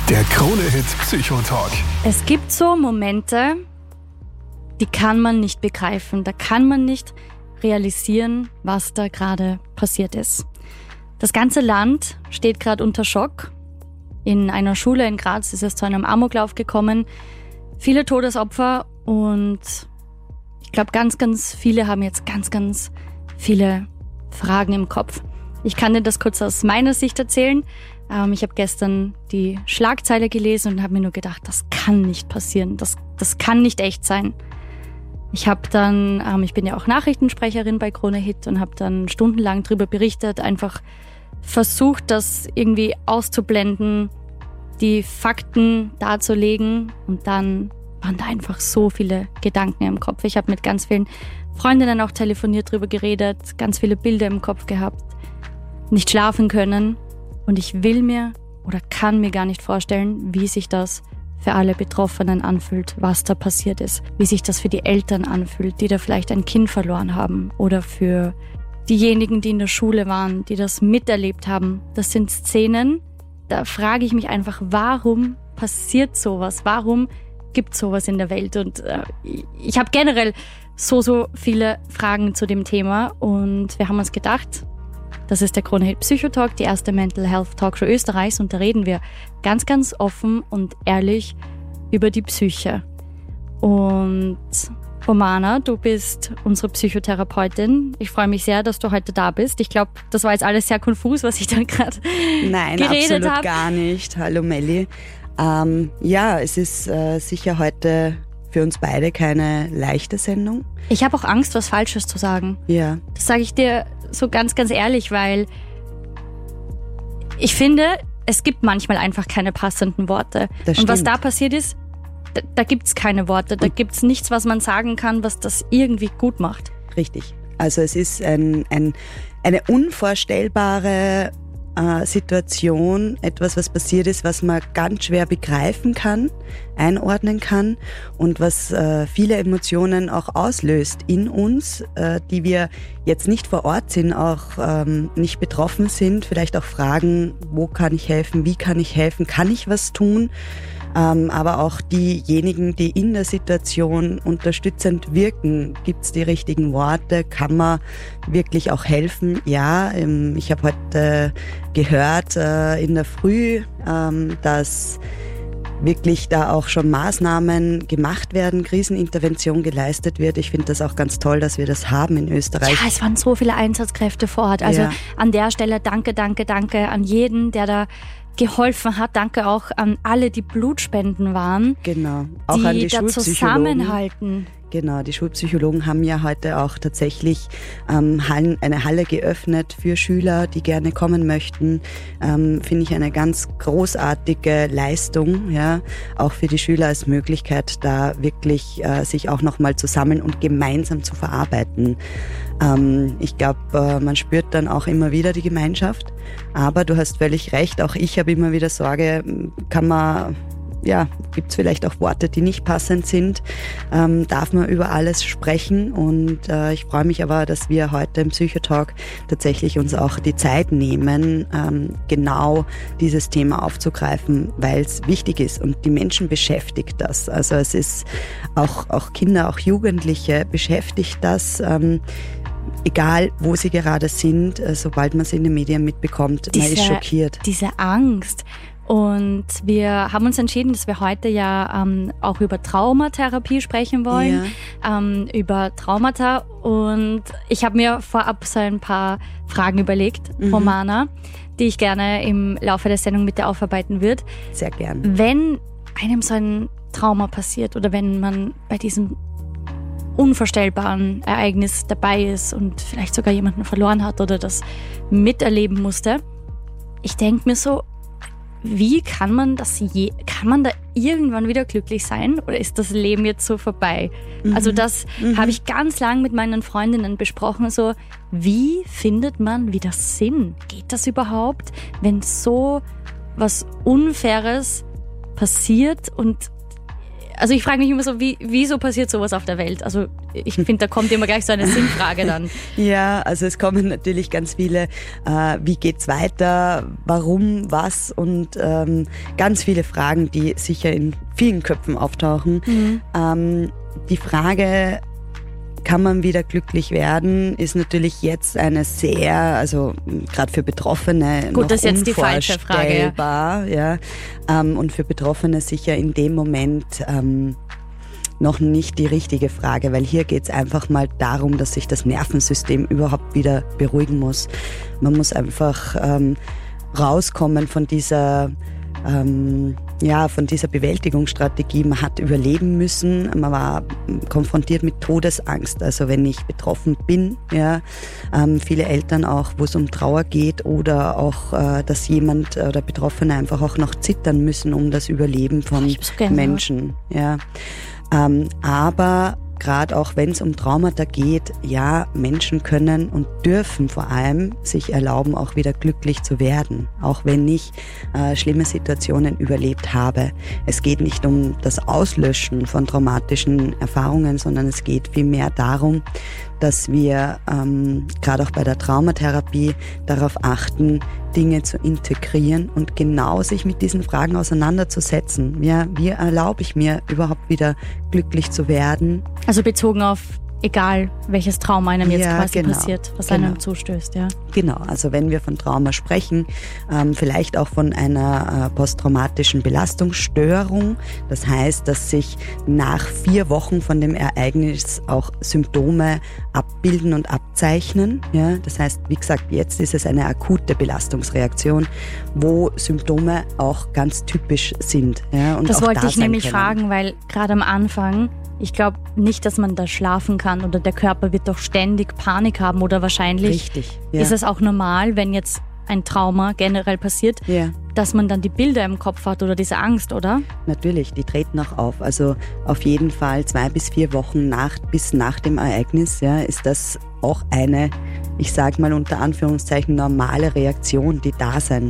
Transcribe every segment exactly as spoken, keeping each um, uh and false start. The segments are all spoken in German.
Der Krone-Hit Psychotalk. Es gibt so Momente, die kann man nicht begreifen. Da kann man nicht realisieren, was da gerade passiert ist. Das ganze Land steht gerade unter Schock. In einer Schule in Graz ist es zu einem Amoklauf gekommen. Viele Todesopfer und ich glaube, ganz, ganz viele haben jetzt ganz, ganz viele Fragen im Kopf. Ich kann dir das kurz aus meiner Sicht erzählen. Ähm, ich habe gestern die Schlagzeile gelesen und habe mir nur gedacht, das kann nicht passieren. Das, das kann nicht echt sein. Ich habe dann, ähm, ich bin ja auch Nachrichtensprecherin bei Krone Hit und habe dann stundenlang darüber berichtet, einfach versucht, das irgendwie auszublenden, die Fakten darzulegen und dann waren da einfach so viele Gedanken im Kopf. Ich habe mit ganz vielen Freundinnen auch telefoniert, drüber geredet, ganz viele Bilder im Kopf gehabt, nicht schlafen können und ich will mir oder kann mir gar nicht vorstellen, wie sich das für alle Betroffenen anfühlt, was da passiert ist, wie sich das für die Eltern anfühlt, die da vielleicht ein Kind verloren haben oder für diejenigen, die in der Schule waren, die das miterlebt haben. Das sind Szenen, da frage ich mich einfach, warum passiert sowas? Warum gibt es sowas in der Welt? Und äh, ich habe generell so, so viele Fragen zu dem Thema und wir haben uns gedacht, das ist der Krone Hit Psychotalk, die erste Mental Health Talkshow Österreichs und da reden wir ganz, ganz offen und ehrlich über die Psyche. Und Romana, du bist unsere Psychotherapeutin. Ich freue mich sehr, dass du heute da bist. Ich glaube, das war jetzt alles sehr konfus, was ich da gerade geredet habe. Nein, absolut gar nicht. Hallo Melli. Ähm, ja, es ist äh, sicher heute für uns beide keine leichte Sendung. Ich habe auch Angst, was Falsches zu sagen. Ja. Das sage ich dir so ganz, ganz ehrlich, weil ich finde, es gibt manchmal einfach keine passenden Worte. Das Und was stimmt. da passiert ist, da, da gibt es keine Worte. Da gibt es nichts, was man sagen kann, was das irgendwie gut macht. Richtig. Also es ist ein, ein, eine unvorstellbare äh, Situation, etwas, was passiert ist, was man ganz schwer begreifen kann, einordnen kann und was äh, viele Emotionen auch auslöst in uns, äh, die wir jetzt nicht vor Ort sind, auch ähm, nicht betroffen sind, vielleicht auch fragen, wo kann ich helfen, wie kann ich helfen, kann ich was tun? Ähm, aber auch diejenigen, die in der Situation unterstützend wirken, gibt's die richtigen Worte, kann man wirklich auch helfen? Ja, ähm, ich habe heute gehört äh, in der Früh, ähm, dass wirklich da auch schon Maßnahmen gemacht werden, Krisenintervention geleistet wird. Ich finde das auch ganz toll, dass wir das haben in Österreich. Ja, es waren so viele Einsatzkräfte vor Ort. Also Ja. an der Stelle danke, danke, danke an jeden, der da geholfen hat. Danke auch an alle, die Blutspenden waren, Genau, auch die an die da Schulpsychologen. zusammenhalten. Genau, die Schulpsychologen haben ja heute auch tatsächlich ähm, Hallen, eine Halle geöffnet für Schüler, die gerne kommen möchten. Ähm, finde ich eine ganz großartige Leistung, ja, auch für die Schüler als Möglichkeit, da wirklich äh, sich auch nochmal zu sammeln und gemeinsam zu verarbeiten. Ähm, ich glaube, äh, man spürt dann auch immer wieder die Gemeinschaft. Aber du hast völlig recht, auch ich habe immer wieder Sorge, kann man... Ja, gibt es vielleicht auch Worte, die nicht passend sind, ähm, darf man über alles sprechen und äh, ich freue mich aber, dass wir heute im Psychotalk tatsächlich uns auch die Zeit nehmen, ähm, genau dieses Thema aufzugreifen, weil es wichtig ist und die Menschen beschäftigt das. Also es ist auch, auch Kinder, auch Jugendliche beschäftigt das, ähm, egal wo sie gerade sind, äh, sobald man sie in den Medien mitbekommt, Diese, man ist schockiert. Diese Angst. Und wir haben uns entschieden, dass wir heute ja ähm, auch über Traumatherapie sprechen wollen, ja. ähm, über Traumata. Und ich habe mir vorab so ein paar Fragen überlegt, mhm. Romana, die ich gerne im Laufe der Sendung mit dir aufarbeiten würde. Sehr gern. Wenn einem so ein Trauma passiert oder wenn man bei diesem unvorstellbaren Ereignis dabei ist und vielleicht sogar jemanden verloren hat oder das miterleben musste, ich denke mir so, wie kann man das je, kann man da irgendwann wieder glücklich sein oder ist das Leben jetzt so vorbei? Mhm. Also das mhm. habe ich ganz lang mit meinen Freundinnen besprochen, so wie findet man wieder Sinn? Geht das überhaupt, wenn so was Unfaires passiert und also ich frage mich immer so, wie, wieso passiert sowas auf der Welt? Also ich finde, da kommt immer gleich so eine Sinnfrage dann. Ja, also es kommen natürlich ganz viele, äh, wie geht's weiter, warum, was und ähm, ganz viele Fragen, die sicher in vielen Köpfen auftauchen. Mhm. Ähm, die Frage, kann man wieder glücklich werden, ist natürlich jetzt eine sehr, also gerade für Betroffene Gut, noch das ist jetzt die falsche Frage. Ja. Ja. Ähm, und für Betroffene sicher in dem Moment ähm, noch nicht die richtige Frage, weil hier geht es einfach mal darum, dass sich das Nervensystem überhaupt wieder beruhigen muss. Man muss einfach ähm, rauskommen von dieser ähm, ja, von dieser Bewältigungsstrategie. Man hat überleben müssen, man war konfrontiert mit Todesangst. Also wenn ich betroffen bin, ja, ähm, viele Eltern auch, wo es um Trauer geht oder auch, äh, dass jemand oder Betroffene einfach auch noch zittern müssen um das Überleben von Menschen. Ja. Ähm, aber gerade auch wenn es um Traumata geht, ja, Menschen können und dürfen vor allem sich erlauben, auch wieder glücklich zu werden, auch wenn ich äh, schlimme Situationen überlebt habe. Es geht nicht um das Auslöschen von traumatischen Erfahrungen, sondern es geht vielmehr darum, dass wir ähm, gerade auch bei der Traumatherapie darauf achten, Dinge zu integrieren und genau sich mit diesen Fragen auseinanderzusetzen. Ja, wie erlaube ich mir überhaupt wieder glücklich zu werden? Also bezogen auf egal welches Trauma einem jetzt ja, quasi genau, passiert, was genau. einem zustößt. Ja. Genau, also wenn wir von Trauma sprechen, ähm, vielleicht auch von einer äh, posttraumatischen Belastungsstörung. Das heißt, dass sich nach vier Wochen von dem Ereignis auch Symptome abbilden und abzeichnen. Ja, das heißt, wie gesagt, jetzt ist es eine akute Belastungsreaktion, wo Symptome auch ganz typisch sind. Ja, und das auch wollte da ich nämlich können. fragen, weil gerade am Anfang, ich glaube nicht, dass man da schlafen kann oder der Körper wird doch ständig Panik haben oder wahrscheinlich Richtig, ja. ist es auch normal, wenn jetzt ein Trauma generell passiert, ja. dass man dann die Bilder im Kopf hat oder diese Angst, oder? Natürlich, die treten auch auf. Also auf jeden Fall zwei bis vier Wochen nach, bis nach dem Ereignis, ja, ist das auch eine, ich sage mal unter Anführungszeichen, normale Reaktion, die da sein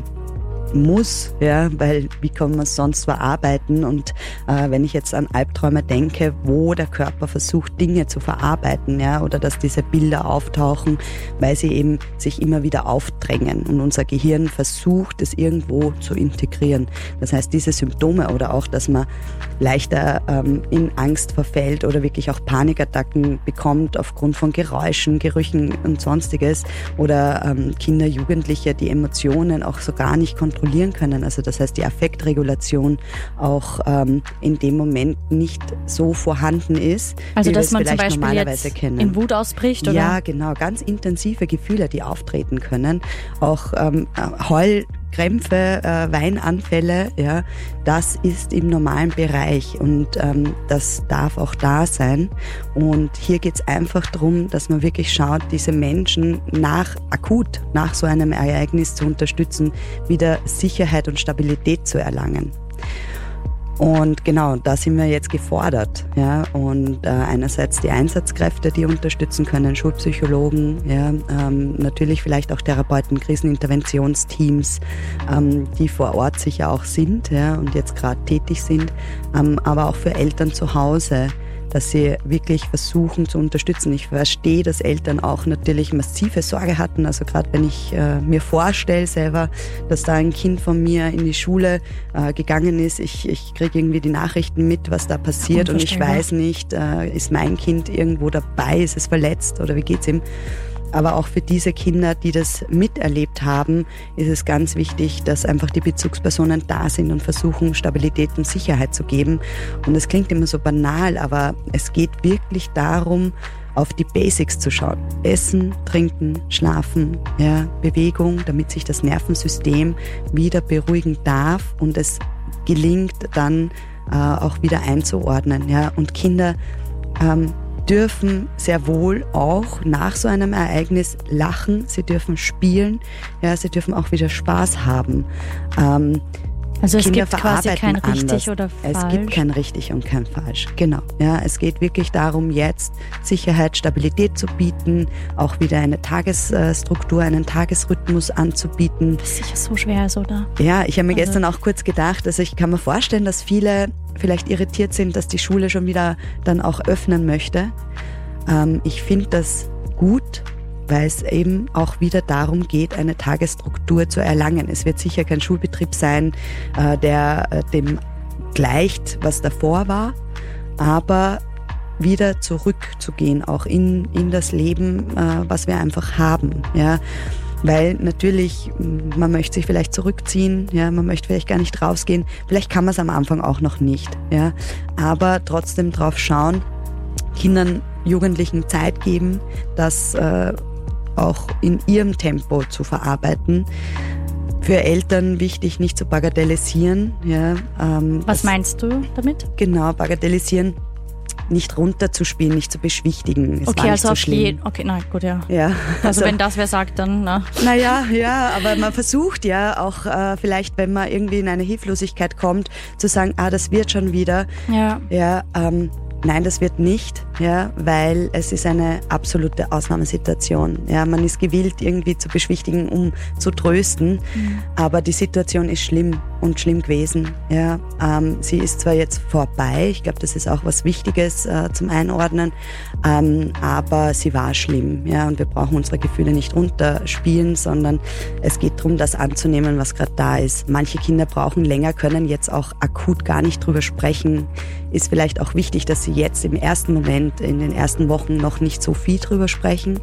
muss, ja, weil wie kann man es sonst verarbeiten? Und äh, wenn ich jetzt an Albträume denke, wo der Körper versucht, Dinge zu verarbeiten, ja, oder dass diese Bilder auftauchen, weil sie eben sich immer wieder aufdrängen und unser Gehirn versucht, es irgendwo zu integrieren. Das heißt, diese Symptome oder auch, dass man leichter ähm, in Angst verfällt oder wirklich auch Panikattacken bekommt aufgrund von Geräuschen, Gerüchen und sonstiges oder ähm, Kinder, Jugendliche, die Emotionen auch so gar nicht kontrollieren können. Also das heißt, die Affektregulation auch ähm, in dem Moment nicht so vorhanden ist, also wie dass wir man es zum vielleicht Beispiel normalerweise jetzt kennen. in Wut ausbricht, oder? Ja, genau. Ganz intensive Gefühle, die auftreten können. Auch ähm, Heul Krämpfe, äh, Weinanfälle, ja, das ist im normalen Bereich und ähm, das darf auch da sein. Und hier geht es einfach darum, dass man wirklich schaut, diese Menschen nach akut, nach so einem Ereignis zu unterstützen, wieder Sicherheit und Stabilität zu erlangen. Und genau, da sind wir jetzt gefordert. Ja? Und äh, einerseits die Einsatzkräfte, die unterstützen können, Schulpsychologen, ja? ähm, natürlich vielleicht auch Therapeuten, Kriseninterventionsteams, ähm, die vor Ort sicher auch sind, ja? Und jetzt gerade tätig sind, ähm, aber auch für Eltern zu Hause, dass sie wirklich versuchen zu unterstützen. Ich verstehe, dass Eltern auch natürlich massive Sorge hatten. Also gerade wenn ich äh, mir vorstelle selber, dass da ein Kind von mir in die Schule äh, gegangen ist, ich, ich kriege irgendwie die Nachrichten mit, was da passiert und ich weiß nicht, äh, ist mein Kind irgendwo dabei, ist es verletzt oder wie geht's ihm? Aber auch für diese Kinder, die das miterlebt haben, ist es ganz wichtig, dass einfach die Bezugspersonen da sind und versuchen, Stabilität und Sicherheit zu geben. Und es klingt immer so banal, aber es geht wirklich darum, auf die Basics zu schauen. Essen, trinken, schlafen, ja, Bewegung, damit sich das Nervensystem wieder beruhigen darf und es gelingt dann äh, auch wieder einzuordnen. Ja. Und Kinder ähm, dürfen sehr wohl auch nach so einem Ereignis lachen, sie dürfen spielen, ja, sie dürfen auch wieder Spaß haben. Ähm, Also es Kinder gibt quasi kein verarbeiten richtig anders. oder falsch. Es gibt kein richtig und kein falsch. Genau. Ja, es geht wirklich darum, jetzt Sicherheit, Stabilität zu bieten, auch wieder eine Tagesstruktur, einen Tagesrhythmus anzubieten. Was sicher so schwer ist, oder? Ja, ich habe mir Also- gestern auch kurz gedacht, also ich kann mir vorstellen, dass viele vielleicht irritiert sind, dass die Schule schon wieder dann auch öffnen möchte. Ähm, ich finde das gut, weil es eben auch wieder darum geht, eine Tagesstruktur zu erlangen. Es wird sicher kein Schulbetrieb sein, äh, der äh, dem gleicht, was davor war, aber wieder zurückzugehen, auch in, in das Leben, äh, was wir einfach haben. Ja. Weil natürlich, man möchte sich vielleicht zurückziehen, ja, man möchte vielleicht gar nicht rausgehen, vielleicht kann man es am Anfang auch noch nicht, ja, aber trotzdem drauf schauen, Kindern, Jugendlichen Zeit geben, das äh, auch in ihrem Tempo zu verarbeiten. Für Eltern wichtig, nicht zu bagatellisieren. Ja, ähm, Was das, meinst du damit? Genau, bagatellisieren, nicht runterzuspielen, nicht zu beschwichtigen. Es Okay, war nicht also so auf schlimm. jeden. Okay, nein, gut, ja. Ja, Also, wenn das wer sagt, dann na. Naja, ja, aber man versucht ja auch äh, vielleicht, wenn man irgendwie in eine Hilflosigkeit kommt, zu sagen, ah, das wird schon wieder. Ja. Ja, ähm, nein, das wird nicht, ja, weil es ist eine absolute Ausnahmesituation. Ja, man ist gewillt, irgendwie zu beschwichtigen, um zu trösten, mhm. aber die Situation ist schlimm und schlimm gewesen. Ja, ähm, sie ist zwar jetzt vorbei, ich glaube, das ist auch was Wichtiges äh, zum Einordnen, ähm, aber sie war schlimm. Ja, und wir brauchen unsere Gefühle nicht runterspielen, sondern es geht darum, das anzunehmen, was gerade da ist. Manche Kinder brauchen länger, können jetzt auch akut gar nicht drüber sprechen. Ist vielleicht auch wichtig, dass sie jetzt im ersten Moment, in den ersten Wochen noch nicht so viel drüber sprechen,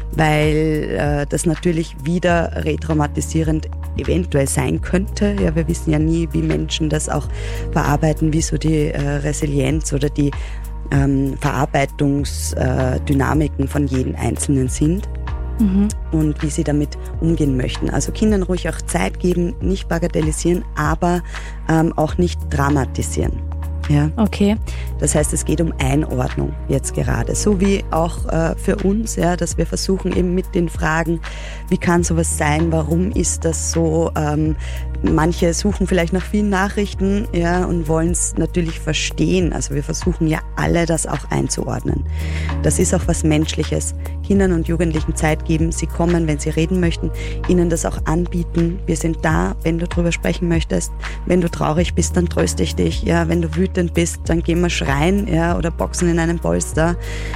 weil äh, das natürlich wieder retraumatisierend eventuell sein könnte. Ja, wir wissen ja nie, wie Menschen das auch verarbeiten, wie so die äh, Resilienz oder die ähm, Verarbeitungsdynamiken äh, von jedem Einzelnen sind. Mhm. Und wie sie damit umgehen möchten. Also Kindern ruhig auch Zeit geben, nicht bagatellisieren, aber ähm, auch nicht dramatisieren. Ja. Okay. Das heißt, es geht um Einordnung jetzt gerade. So wie auch äh, für uns, ja, dass wir versuchen eben mit den Fragen, wie kann sowas sein, warum ist das so? Ähm, manche suchen vielleicht nach vielen Nachrichten, ja, und wollen es natürlich verstehen. Also wir versuchen ja alle, das auch einzuordnen. Das ist auch was Menschliches. Kindern und Jugendlichen Zeit geben, sie kommen, wenn sie reden möchten, ihnen das auch anbieten. Wir sind da, wenn du drüber sprechen möchtest. Wenn du traurig bist, dann tröste ich dich. Ja, wenn du wütend bist, dann gehen wir schreien, ja, oder boxen in einem Polster.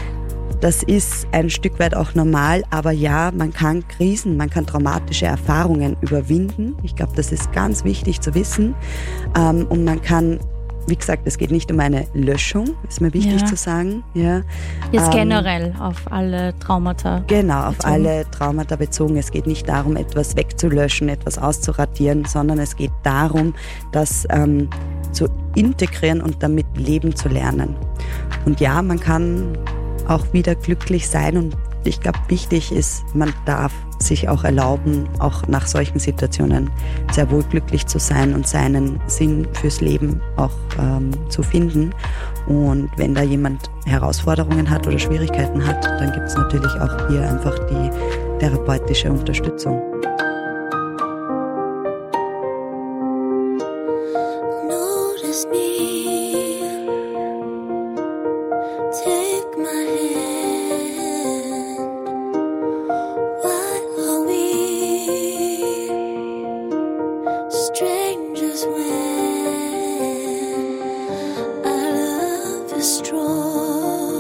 Das ist ein Stück weit auch normal, aber ja, man kann Krisen, man kann traumatische Erfahrungen überwinden. Ich glaube, das ist ganz wichtig zu wissen. Ähm, und man kann, wie gesagt, es geht nicht um eine Löschung, ist mir wichtig Ja. zu sagen. Ja. Jetzt Ähm, generell auf alle Traumata. Genau, auf bezogen. alle Traumata bezogen. Es geht nicht darum, etwas wegzulöschen, etwas auszuradieren, sondern es geht darum, das ähm, zu integrieren und damit leben zu lernen. Und ja, man kann auch wieder glücklich sein und ich glaube, wichtig ist, man darf sich auch erlauben, auch nach solchen Situationen sehr wohl glücklich zu sein und seinen Sinn fürs Leben auch ähm, zu finden. Und wenn da jemand Herausforderungen hat oder Schwierigkeiten hat, dann gibt es natürlich auch hier einfach die therapeutische Unterstützung. Notice me, take my hand. Why are we strangers when our love is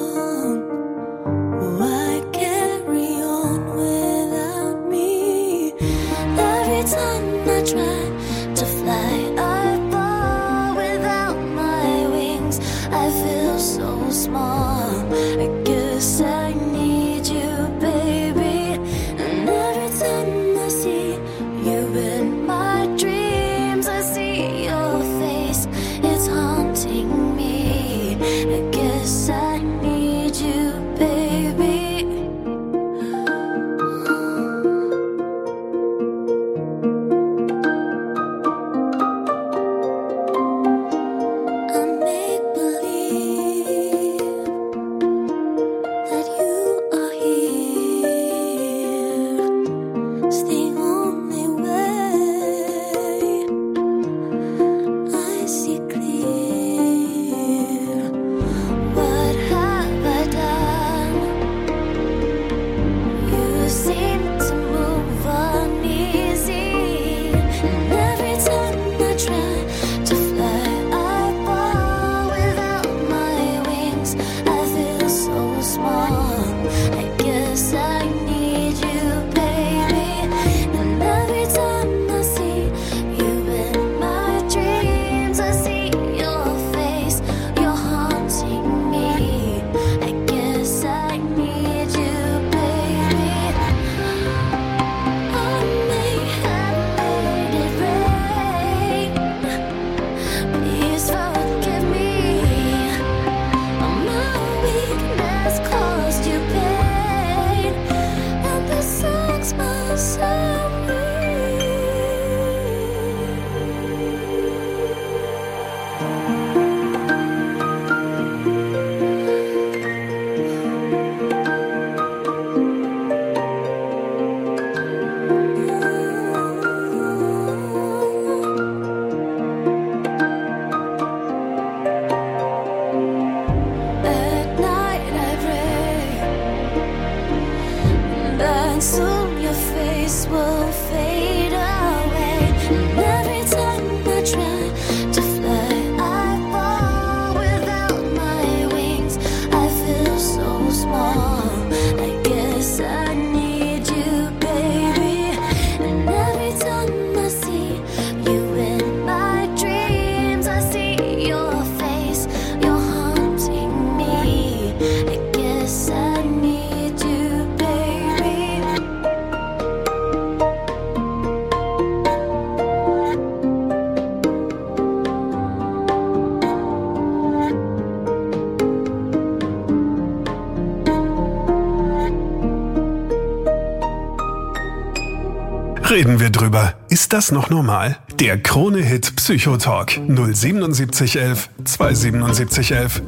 strong? Why carry on without me? and soon your face will fade away. And every time I try to fly, I fall without my wings. I feel so small. I guess I need you, baby. And every time I see you in my dreams, I see your face. You're haunting me. I guess I need you, baby. Reden wir drüber. Ist das noch normal? Der Krone-Hit Psychotalk null siebenundsiebzig elf zweihundertsiebenundsiebzig elf.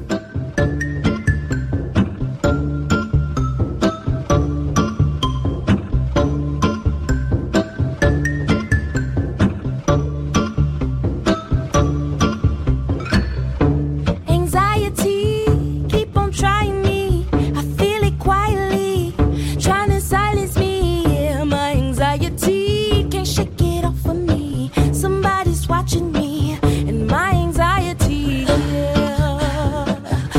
Anxiety, keep on trying me. I feel it quietly, trying to silence me. Yeah, my anxiety can't shake it off of me. Somebody's watching me, and my anxiety. Yeah.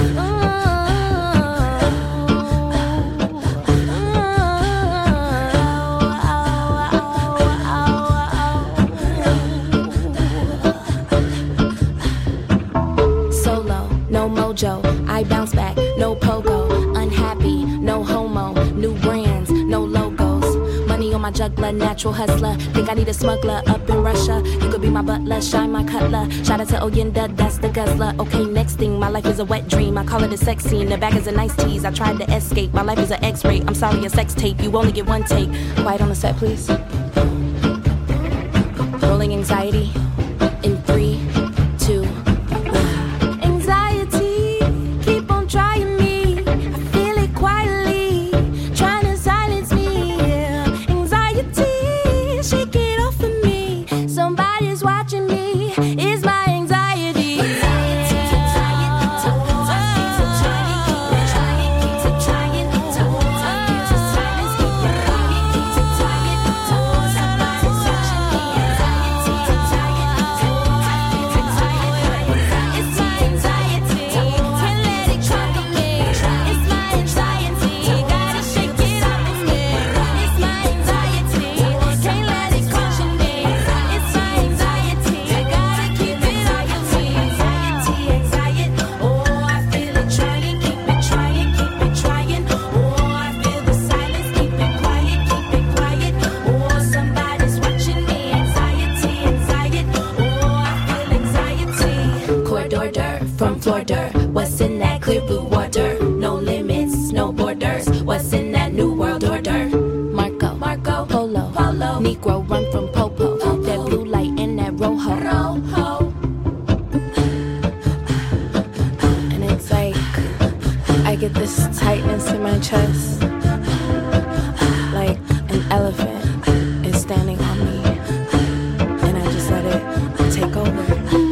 Solo, no mojo, I bounce back, no pogo, unhappy, no homo, new brands, no logos, money on my juggler, natural hustler, think I need a smuggler up in Russia, you could be my butler, shine my cutler, shout out to Oyenda, that's the guzzler, okay next thing, my life is a wet dream, I call it a sex scene, the bag is a nice tease, I tried to escape, my life is an x-ray, I'm sorry a sex tape, you only get one take, quiet on the set please, rolling anxiety, in three, two, anxiety, keep on trying me. I feel it quietly, trying to silence me. Yeah. Anxiety, shake it off of me. Somebody's watching me. It's my anxiety. From Florida, what's in that clear blue water? No limits, no borders. What's in that new world order? Marco, Marco, Polo, Polo, Negro run from Popo. Popo. That blue light and that rojo, rojo. And it's like I get this tightness in my chest, like an elephant is standing on me, and I just let it take over.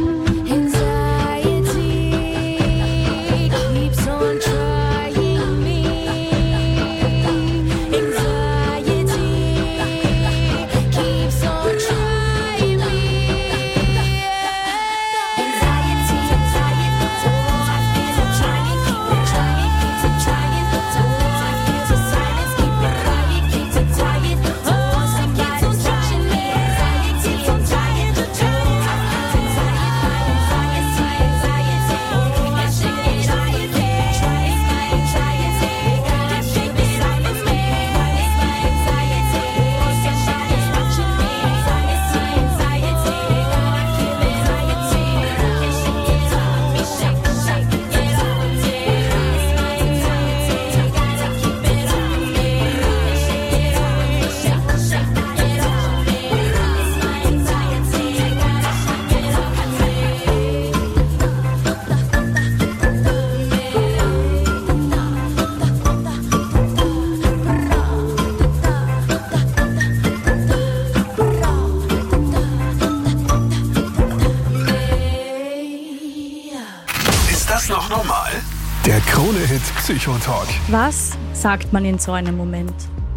noch normal? Der Krone-Hit Psychotalk. Was sagt man in so einem Moment?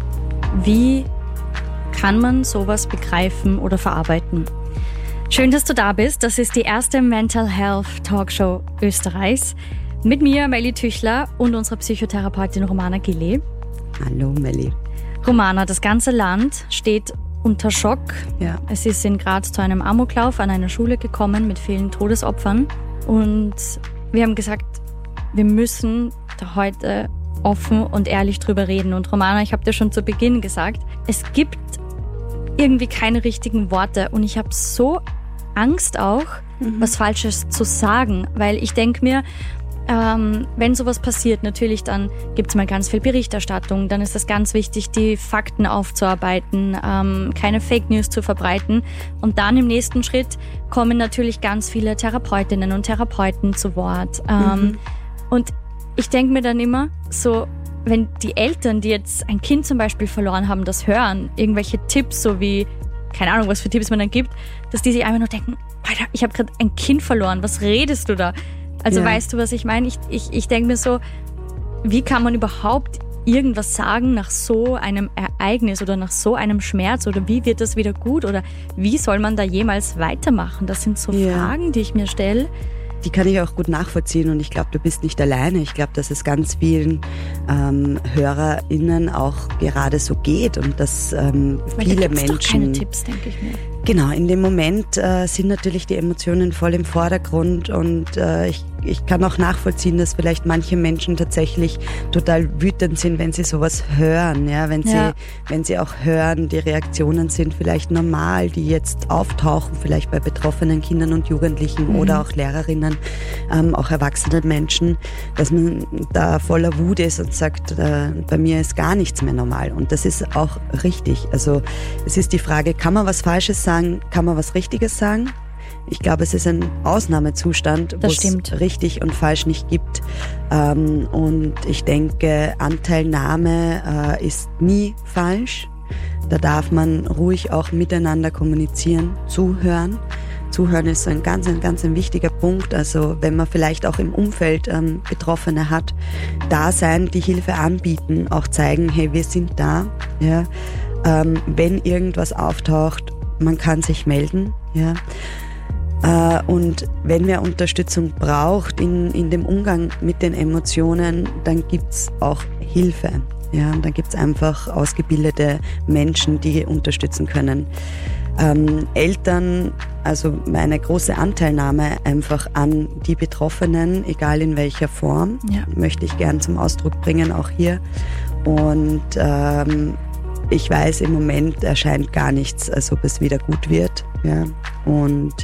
Wie kann man sowas begreifen oder verarbeiten? Schön, dass du da bist. Das ist die erste Mental Health Talkshow Österreichs. Mit mir, Melli Tüchler, und unserer Psychotherapeutin Romana Gilli. Hallo Melli. Romana, das ganze Land steht unter Schock. Ja. Es ist in Graz zu einem Amoklauf an einer Schule gekommen mit vielen Todesopfern. Und wir haben gesagt, wir müssen da heute offen und ehrlich drüber reden. Und Romana, ich habe dir schon zu Beginn gesagt, es gibt irgendwie keine richtigen Worte. Und ich habe so Angst auch, mhm. was Falsches zu sagen, weil ich denke mir, ähm, wenn sowas passiert, natürlich dann gibt es mal ganz viel Berichterstattung, dann ist es ganz wichtig, die Fakten aufzuarbeiten, ähm, keine Fake News zu verbreiten, und dann im nächsten Schritt kommen natürlich ganz viele Therapeutinnen und Therapeuten zu Wort. Ähm, mhm. Und ich denke mir dann immer so, wenn die Eltern, die jetzt ein Kind zum Beispiel verloren haben, das hören, irgendwelche Tipps, so wie, keine Ahnung, was für Tipps man dann gibt, dass die sich einfach nur denken, Alter, ich habe gerade ein Kind verloren, was redest du da? Also ja. Weißt du, was ich meine? Ich, ich, ich denke mir so, wie kann man überhaupt irgendwas sagen nach so einem Ereignis oder nach so einem Schmerz, oder wie wird das wieder gut, oder wie soll man da jemals weitermachen? Das sind so ja. Fragen, die ich mir stelle. Die kann ich auch gut nachvollziehen, und ich glaube, du bist nicht alleine. Ich glaube, dass es ganz vielen ähm, HörerInnen auch gerade so geht, und dass ähm, Weil viele da gibt's Menschen... Doch keine Tipps, denke ich mir. Genau, in dem Moment äh, sind natürlich die Emotionen voll im Vordergrund, und äh, ich, ich kann auch nachvollziehen, dass vielleicht manche Menschen tatsächlich total wütend sind, wenn sie sowas hören, ja, wenn sie, ja. wenn sie auch hören, die Reaktionen sind vielleicht normal, die jetzt auftauchen, vielleicht bei betroffenen Kindern und Jugendlichen mhm. oder auch Lehrerinnen, ähm, auch erwachsenen Menschen, dass man da voller Wut ist und sagt, äh, bei mir ist gar nichts mehr normal, und das ist auch richtig. Also es ist die Frage, kann man was Falsches sagen, kann man was Richtiges sagen? Ich glaube, es ist ein Ausnahmezustand, wo es richtig und falsch nicht gibt. Ähm, und ich denke, Anteilnahme äh, ist nie falsch. Da darf man ruhig auch miteinander kommunizieren, zuhören. Zuhören ist ein ganz, ein ganz ein wichtiger Punkt. Also wenn man vielleicht auch im Umfeld ähm, Betroffene hat, da sein, die Hilfe anbieten, auch zeigen, hey, wir sind da. Ja. Ähm, wenn irgendwas auftaucht, man kann sich melden. Ja. Äh, und wenn wer Unterstützung braucht in, in dem Umgang mit den Emotionen, dann gibt's auch Hilfe. Ja, und dann gibt's einfach ausgebildete Menschen, die unterstützen können. Ähm, Eltern, also eine große Anteilnahme einfach an die Betroffenen, egal in welcher Form, ja. möchte ich gern zum Ausdruck bringen, auch hier. Und ähm, ich weiß, im Moment erscheint gar nichts, als ob es wieder gut wird. Ja. Und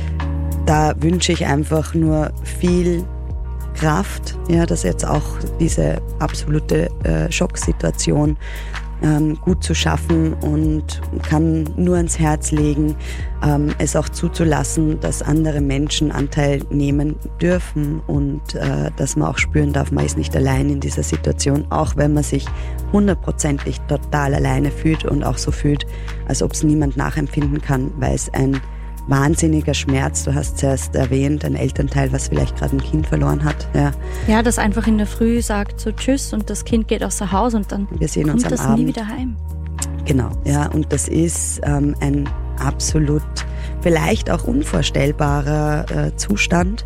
da wünsche ich einfach nur viel Kraft, ja, dass jetzt auch diese absolute äh, Schocksituation ähm, gut zu schaffen, und kann nur ans Herz legen, ähm, es auch zuzulassen, dass andere Menschen Anteil nehmen dürfen, und äh, dass man auch spüren darf, man ist nicht allein in dieser Situation, auch wenn man sich hundertprozentig total alleine fühlt und auch so fühlt, als ob es niemand nachempfinden kann, weil es ein wahnsinniger Schmerz, du hast es erst erwähnt, ein Elternteil, was vielleicht gerade ein Kind verloren hat. Ja, ja, das einfach in der Früh sagt so Tschüss, und das Kind geht außer Haus, und dann Wir sehen kommt uns am das Abend. nie wieder heim. Genau, ja, und das ist ähm, ein absolut, vielleicht auch unvorstellbarer äh, Zustand,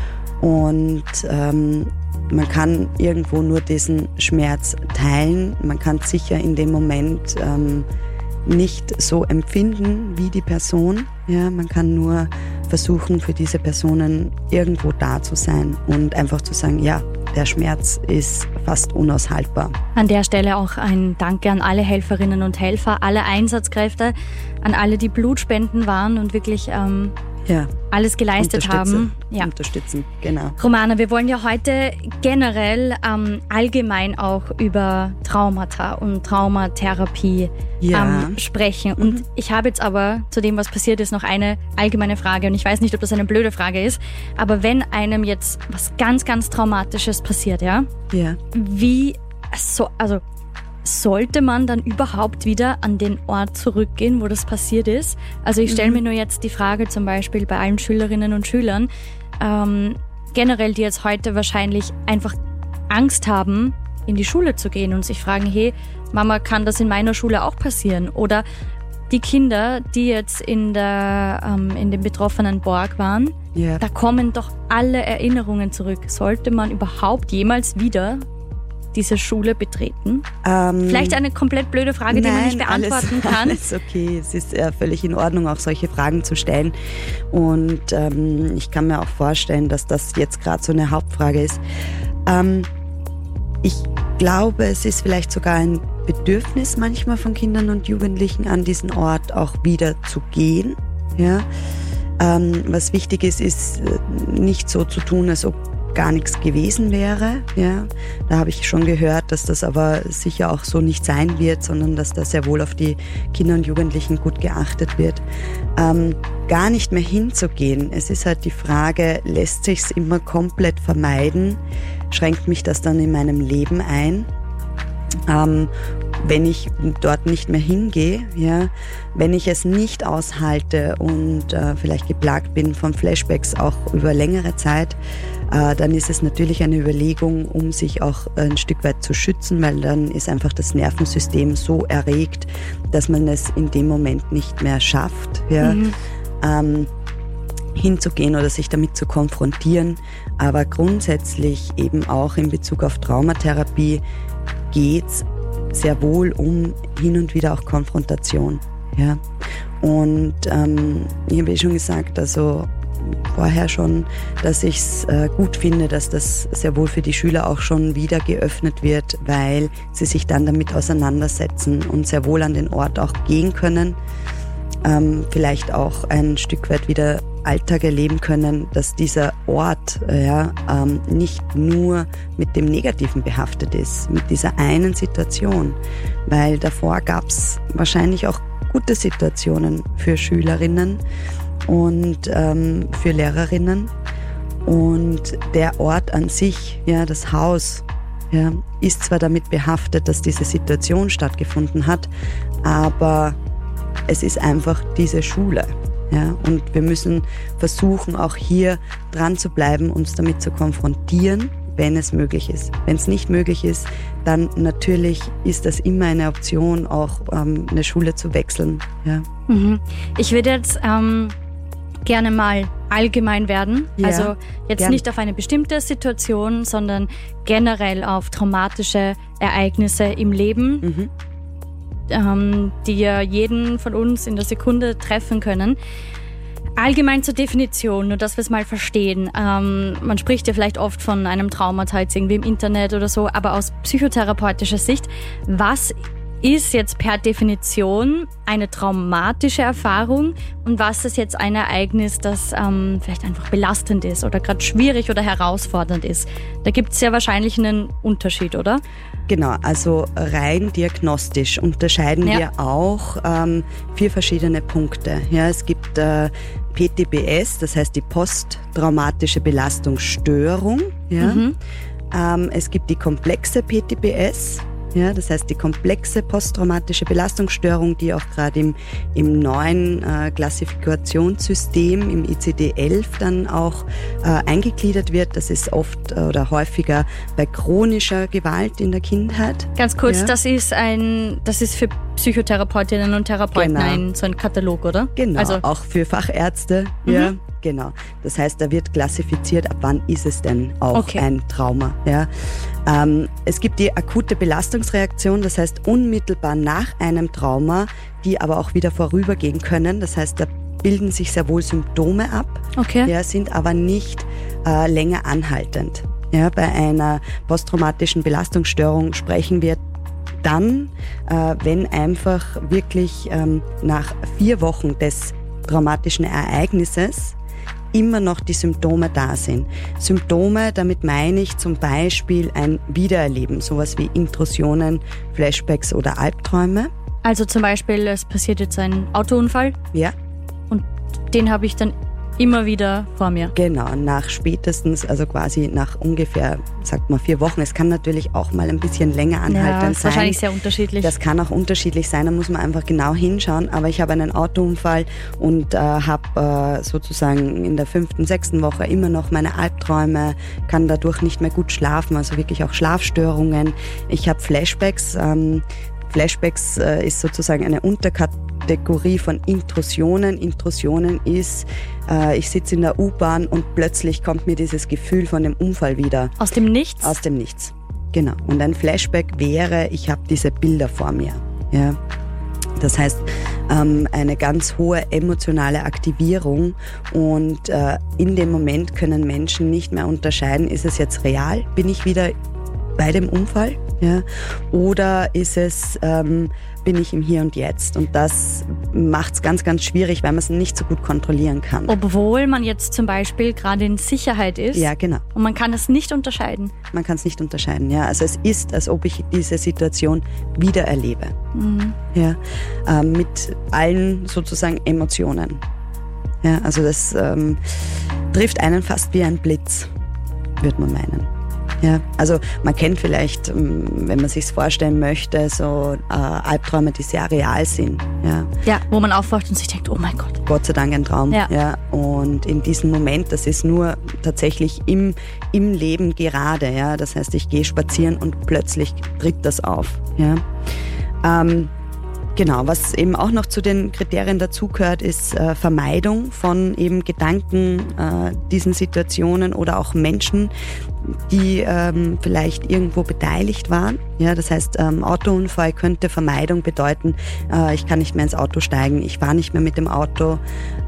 und ähm, man kann irgendwo nur diesen Schmerz teilen, man kann sicher in dem Moment ähm, nicht so empfinden wie die Person. Ja, man kann nur versuchen, für diese Personen irgendwo da zu sein und einfach zu sagen, ja, der Schmerz ist fast unaushaltbar. An der Stelle auch ein Danke an alle Helferinnen und Helfer, alle Einsatzkräfte, an alle, die Blutspenden waren und wirklich ähm, ja. alles geleistet haben. Ja. Unterstützen, genau. Romana, wir wollen ja heute generell ähm, allgemein auch über Traumata und Traumatherapie ja. ähm, sprechen. Mhm. Und ich habe jetzt aber zu dem, was passiert ist, noch eine allgemeine Frage. Und ich weiß nicht, ob das eine blöde Frage ist, aber wenn einem jetzt was ganz, ganz Traumatisches passiert, ja? Ja. Wie, so, also sollte man dann überhaupt wieder an den Ort zurückgehen, wo das passiert ist? Also ich stelle mhm. mir nur jetzt die Frage zum Beispiel bei allen Schülerinnen und Schülern, ähm, generell, die jetzt heute wahrscheinlich einfach Angst haben, in die Schule zu gehen und sich fragen, hey, Mama, kann das in meiner Schule auch passieren? Oder die Kinder, die jetzt in, der, ähm, in dem betroffenen Borg waren, Ja. da kommen doch alle Erinnerungen zurück. Sollte man überhaupt jemals wieder diese Schule betreten? Ähm, Vielleicht eine komplett blöde Frage, die man Nein, nicht beantworten alles, kann. Alles okay, es ist äh, völlig in Ordnung, auch solche Fragen zu stellen. Und ähm, ich kann mir auch vorstellen, dass das jetzt gerade so eine Hauptfrage ist. Ähm, ich glaube, es ist vielleicht sogar ein Bedürfnis manchmal von Kindern und Jugendlichen, an diesen Ort auch wieder zu gehen. Ja? Ähm, was wichtig ist, ist äh, nicht so zu tun, als ob gar nichts gewesen wäre. Ja, da habe ich schon gehört, dass das aber sicher auch so nicht sein wird, sondern dass da sehr wohl auf die Kinder und Jugendlichen gut geachtet wird. Ähm, gar nicht mehr hinzugehen. Es ist halt die Frage, lässt sich's immer komplett vermeiden? Schränkt mich das dann in meinem Leben ein? Ähm, wenn ich dort nicht mehr hingehe, ja, wenn ich es nicht aushalte und äh, vielleicht geplagt bin von Flashbacks auch über längere Zeit, äh, dann ist es natürlich eine Überlegung, um sich auch ein Stück weit zu schützen, weil dann ist einfach das Nervensystem so erregt, dass man es in dem Moment nicht mehr schafft, ja, mhm. ähm, hinzugehen oder sich damit zu konfrontieren. Aber grundsätzlich eben auch in Bezug auf Traumatherapie geht's sehr wohl um hin und wieder auch Konfrontation. Ja. Und ähm, ich habe eh schon gesagt, also vorher schon, dass ich es äh, gut finde, dass das sehr wohl für die Schüler auch schon wieder geöffnet wird, weil sie sich dann damit auseinandersetzen und sehr wohl an den Ort auch gehen können. Ähm, vielleicht auch ein Stück weit wieder Alltag erleben können, dass dieser Ort ja, ähm, nicht nur mit dem Negativen behaftet ist, mit dieser einen Situation, weil davor gab es wahrscheinlich auch gute Situationen für Schülerinnen und ähm, für Lehrerinnen und der Ort an sich, ja, das Haus, ja, ist zwar damit behaftet, dass diese Situation stattgefunden hat, aber es ist einfach diese Schule. Ja, und wir müssen versuchen, auch hier dran zu bleiben, uns damit zu konfrontieren, wenn es möglich ist. Wenn es nicht möglich ist, dann natürlich ist das immer eine Option, auch ähm, eine Schule zu wechseln. Ja. Mhm. Ich würde jetzt ähm, gerne mal allgemein werden. Ja, also jetzt gern. nicht auf eine bestimmte Situation, sondern generell auf traumatische Ereignisse im Leben. Mhm. Ähm, die ja jeden von uns in der Sekunde treffen können. Allgemein zur Definition, nur dass wir es mal verstehen. Ähm, man spricht ja vielleicht oft von einem Traumata jetzt irgendwie im Internet oder so, aber aus psychotherapeutischer Sicht, was ist jetzt per Definition eine traumatische Erfahrung und was ist jetzt ein Ereignis, das ähm, vielleicht einfach belastend ist oder gerade schwierig oder herausfordernd ist? Da gibt es ja wahrscheinlich einen Unterschied, oder? Genau, also rein diagnostisch unterscheiden Ja. wir auch ähm, vier verschiedene Punkte. Ja, es gibt äh, P T B S, das heißt die posttraumatische Belastungsstörung. Ja. Mhm. Ähm, es gibt die komplexe P T B S. Ja, das heißt die komplexe posttraumatische Belastungsstörung, die auch gerade im, im neuen äh, Klassifikationssystem, im I C D elf dann auch äh, eingegliedert wird. Das ist oft äh, oder häufiger bei chronischer Gewalt in der Kindheit. Ganz kurz, Ja. das ist ein, das ist für Psychotherapeutinnen und Therapeuten Genau. ein, so ein Katalog, oder? Genau, Also, auch für Fachärzte. Mhm. Ja, genau. Das heißt, da wird klassifiziert, ab wann ist es denn auch Okay. ein Trauma. Ja. Ähm, es gibt die akute Belastungsreaktion, das heißt unmittelbar nach einem Trauma, die aber auch wieder vorübergehen können. Das heißt, da bilden sich sehr wohl Symptome ab, okay. ja, sind aber nicht äh, länger anhaltend. Ja, bei einer posttraumatischen Belastungsstörung sprechen wir dann, äh, wenn einfach wirklich ähm, nach vier Wochen des traumatischen Ereignisses immer noch die Symptome da sind. Symptome, damit meine ich zum Beispiel ein Wiedererleben, sowas wie Intrusionen, Flashbacks oder Albträume. Also zum Beispiel, es passiert jetzt ein Autounfall Ja, und den habe ich dann immer wieder vor mir. genau, nach spätestens, also quasi nach ungefähr, sagt man, vier Wochen. Es kann natürlich auch mal ein bisschen länger anhaltend Ja, ist sein. wahrscheinlich sehr unterschiedlich. Das kann auch unterschiedlich sein, da muss man einfach genau hinschauen. Aber ich habe einen Autounfall und äh, habe äh, sozusagen in der fünften, sechsten Woche immer noch meine Albträume, kann dadurch nicht mehr gut schlafen, also wirklich auch Schlafstörungen. Ich habe Flashbacks, ähm, Flashbacks äh, ist sozusagen eine Unterkategorie von Intrusionen. Intrusionen ist, äh, ich sitze in der U-Bahn und plötzlich kommt mir dieses Gefühl von dem Unfall wieder. Aus dem Nichts? Aus dem Nichts, genau. Und ein Flashback wäre, ich habe diese Bilder vor mir. Ja. Das heißt, ähm, eine ganz hohe emotionale Aktivierung und äh, in dem Moment können Menschen nicht mehr unterscheiden, ist es jetzt real, bin ich wieder bei dem Unfall, ja, oder ist es, ähm, bin ich im Hier und Jetzt, und das macht es ganz, ganz schwierig, weil man es nicht so gut kontrollieren kann. Obwohl man jetzt zum Beispiel gerade in Sicherheit ist. Ja, genau. Und man kann es nicht unterscheiden. Man kann es nicht unterscheiden, ja. Also es ist, als ob ich diese Situation wieder erlebe. Mhm. Ja, äh, mit allen sozusagen Emotionen. Ja, also das ähm, trifft einen fast wie ein Blitz, würde man meinen. Ja, also man kennt vielleicht, wenn man sich's vorstellen möchte, so äh, Albträume, die sehr real sind. Ja. Ja, wo man aufwacht und sich denkt, oh mein Gott. Gott sei Dank ein Traum. Ja. Ja. Und in diesem Moment, das ist nur tatsächlich im, im Leben gerade. Ja. Das heißt, ich gehe spazieren und plötzlich tritt das auf. Ja. Ähm, Genau, was eben auch noch zu den Kriterien dazugehört, ist äh, Vermeidung von eben Gedanken, äh, diesen Situationen oder auch Menschen, die ähm, vielleicht irgendwo beteiligt waren. Ja, das heißt, ähm, Autounfall könnte Vermeidung bedeuten, äh, ich kann nicht mehr ins Auto steigen, ich fahre nicht mehr mit dem Auto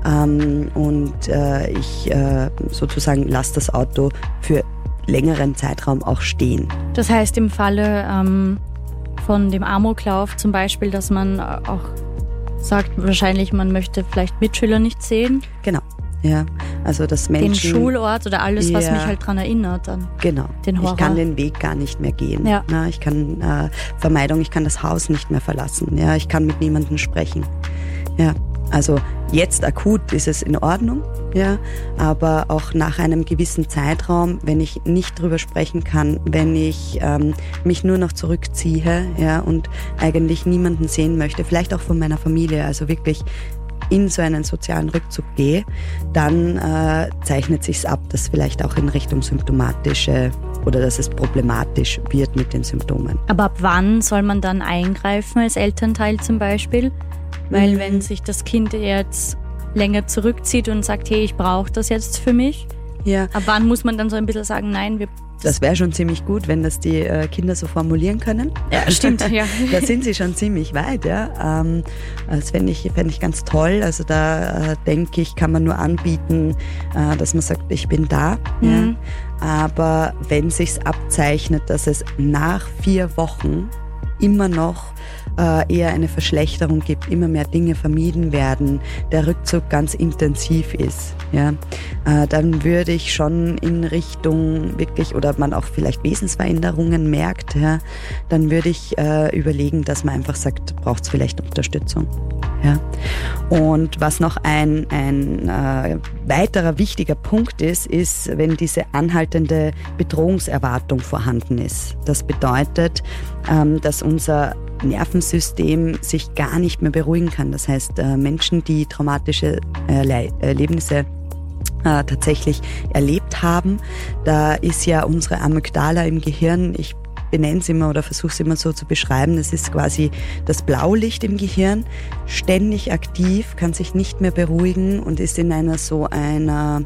ähm, und äh, ich äh, sozusagen lasse das Auto für längeren Zeitraum auch stehen. Das heißt im Falle ähm von dem Amoklauf zum Beispiel, dass man auch sagt, wahrscheinlich man möchte vielleicht Mitschüler nicht sehen. Genau, ja. Also dass Menschen... Den Schulort oder alles, was ja, mich halt daran erinnert an genau. den Horror. Ich kann den Weg gar nicht mehr gehen. Ja. Na, ich kann äh, Vermeidung, ich kann das Haus nicht mehr verlassen. Ja, ich kann mit niemandem sprechen. Ja, also jetzt akut ist es in Ordnung, ja, aber auch nach einem gewissen Zeitraum, wenn ich nicht drüber sprechen kann, wenn ich ähm, mich nur noch zurückziehe, ja, und eigentlich niemanden sehen möchte, vielleicht auch von meiner Familie, also wirklich in so einen sozialen Rückzug gehe, dann äh, zeichnet sich's ab, dass vielleicht auch in Richtung symptomatische oder dass es problematisch wird mit den Symptomen. Aber ab wann soll man dann eingreifen als Elternteil zum Beispiel? Weil Mhm. wenn sich das Kind jetzt länger zurückzieht und sagt, hey, ich brauche das jetzt für mich, Ja, ab wann muss man dann so ein bisschen sagen, nein, wir... das wäre schon ziemlich gut, wenn das die äh, Kinder so formulieren können. Ja, stimmt, ja. Da sind sie schon ziemlich weit, ja. Ähm, das fände ich, fänd ich ganz toll. Also da äh, denke ich, kann man nur anbieten, äh, dass man sagt, ich bin da. Mhm. Ja. Aber wenn sich's abzeichnet, dass es nach vier Wochen immer noch äh, eher eine Verschlechterung gibt, immer mehr Dinge vermieden werden, der Rückzug ganz intensiv ist, ja, äh, dann würde ich schon in Richtung wirklich, oder man auch vielleicht Wesensveränderungen merkt, ja, dann würde ich äh, überlegen, dass man einfach sagt, braucht es vielleicht Unterstützung. Ja. Und was noch ein, ein äh, weiterer wichtiger Punkt ist, ist, wenn diese anhaltende Bedrohungserwartung vorhanden ist. Das bedeutet, ähm, dass unser Nervensystem sich gar nicht mehr beruhigen kann. Das heißt, äh, Menschen, die traumatische äh, Erlebnisse äh, tatsächlich erlebt haben, da ist ja unsere Amygdala im Gehirn, ich benenne es immer oder versuche es immer so zu beschreiben, das ist quasi das Blaulicht im Gehirn, ständig aktiv, kann sich nicht mehr beruhigen und ist in einer so einer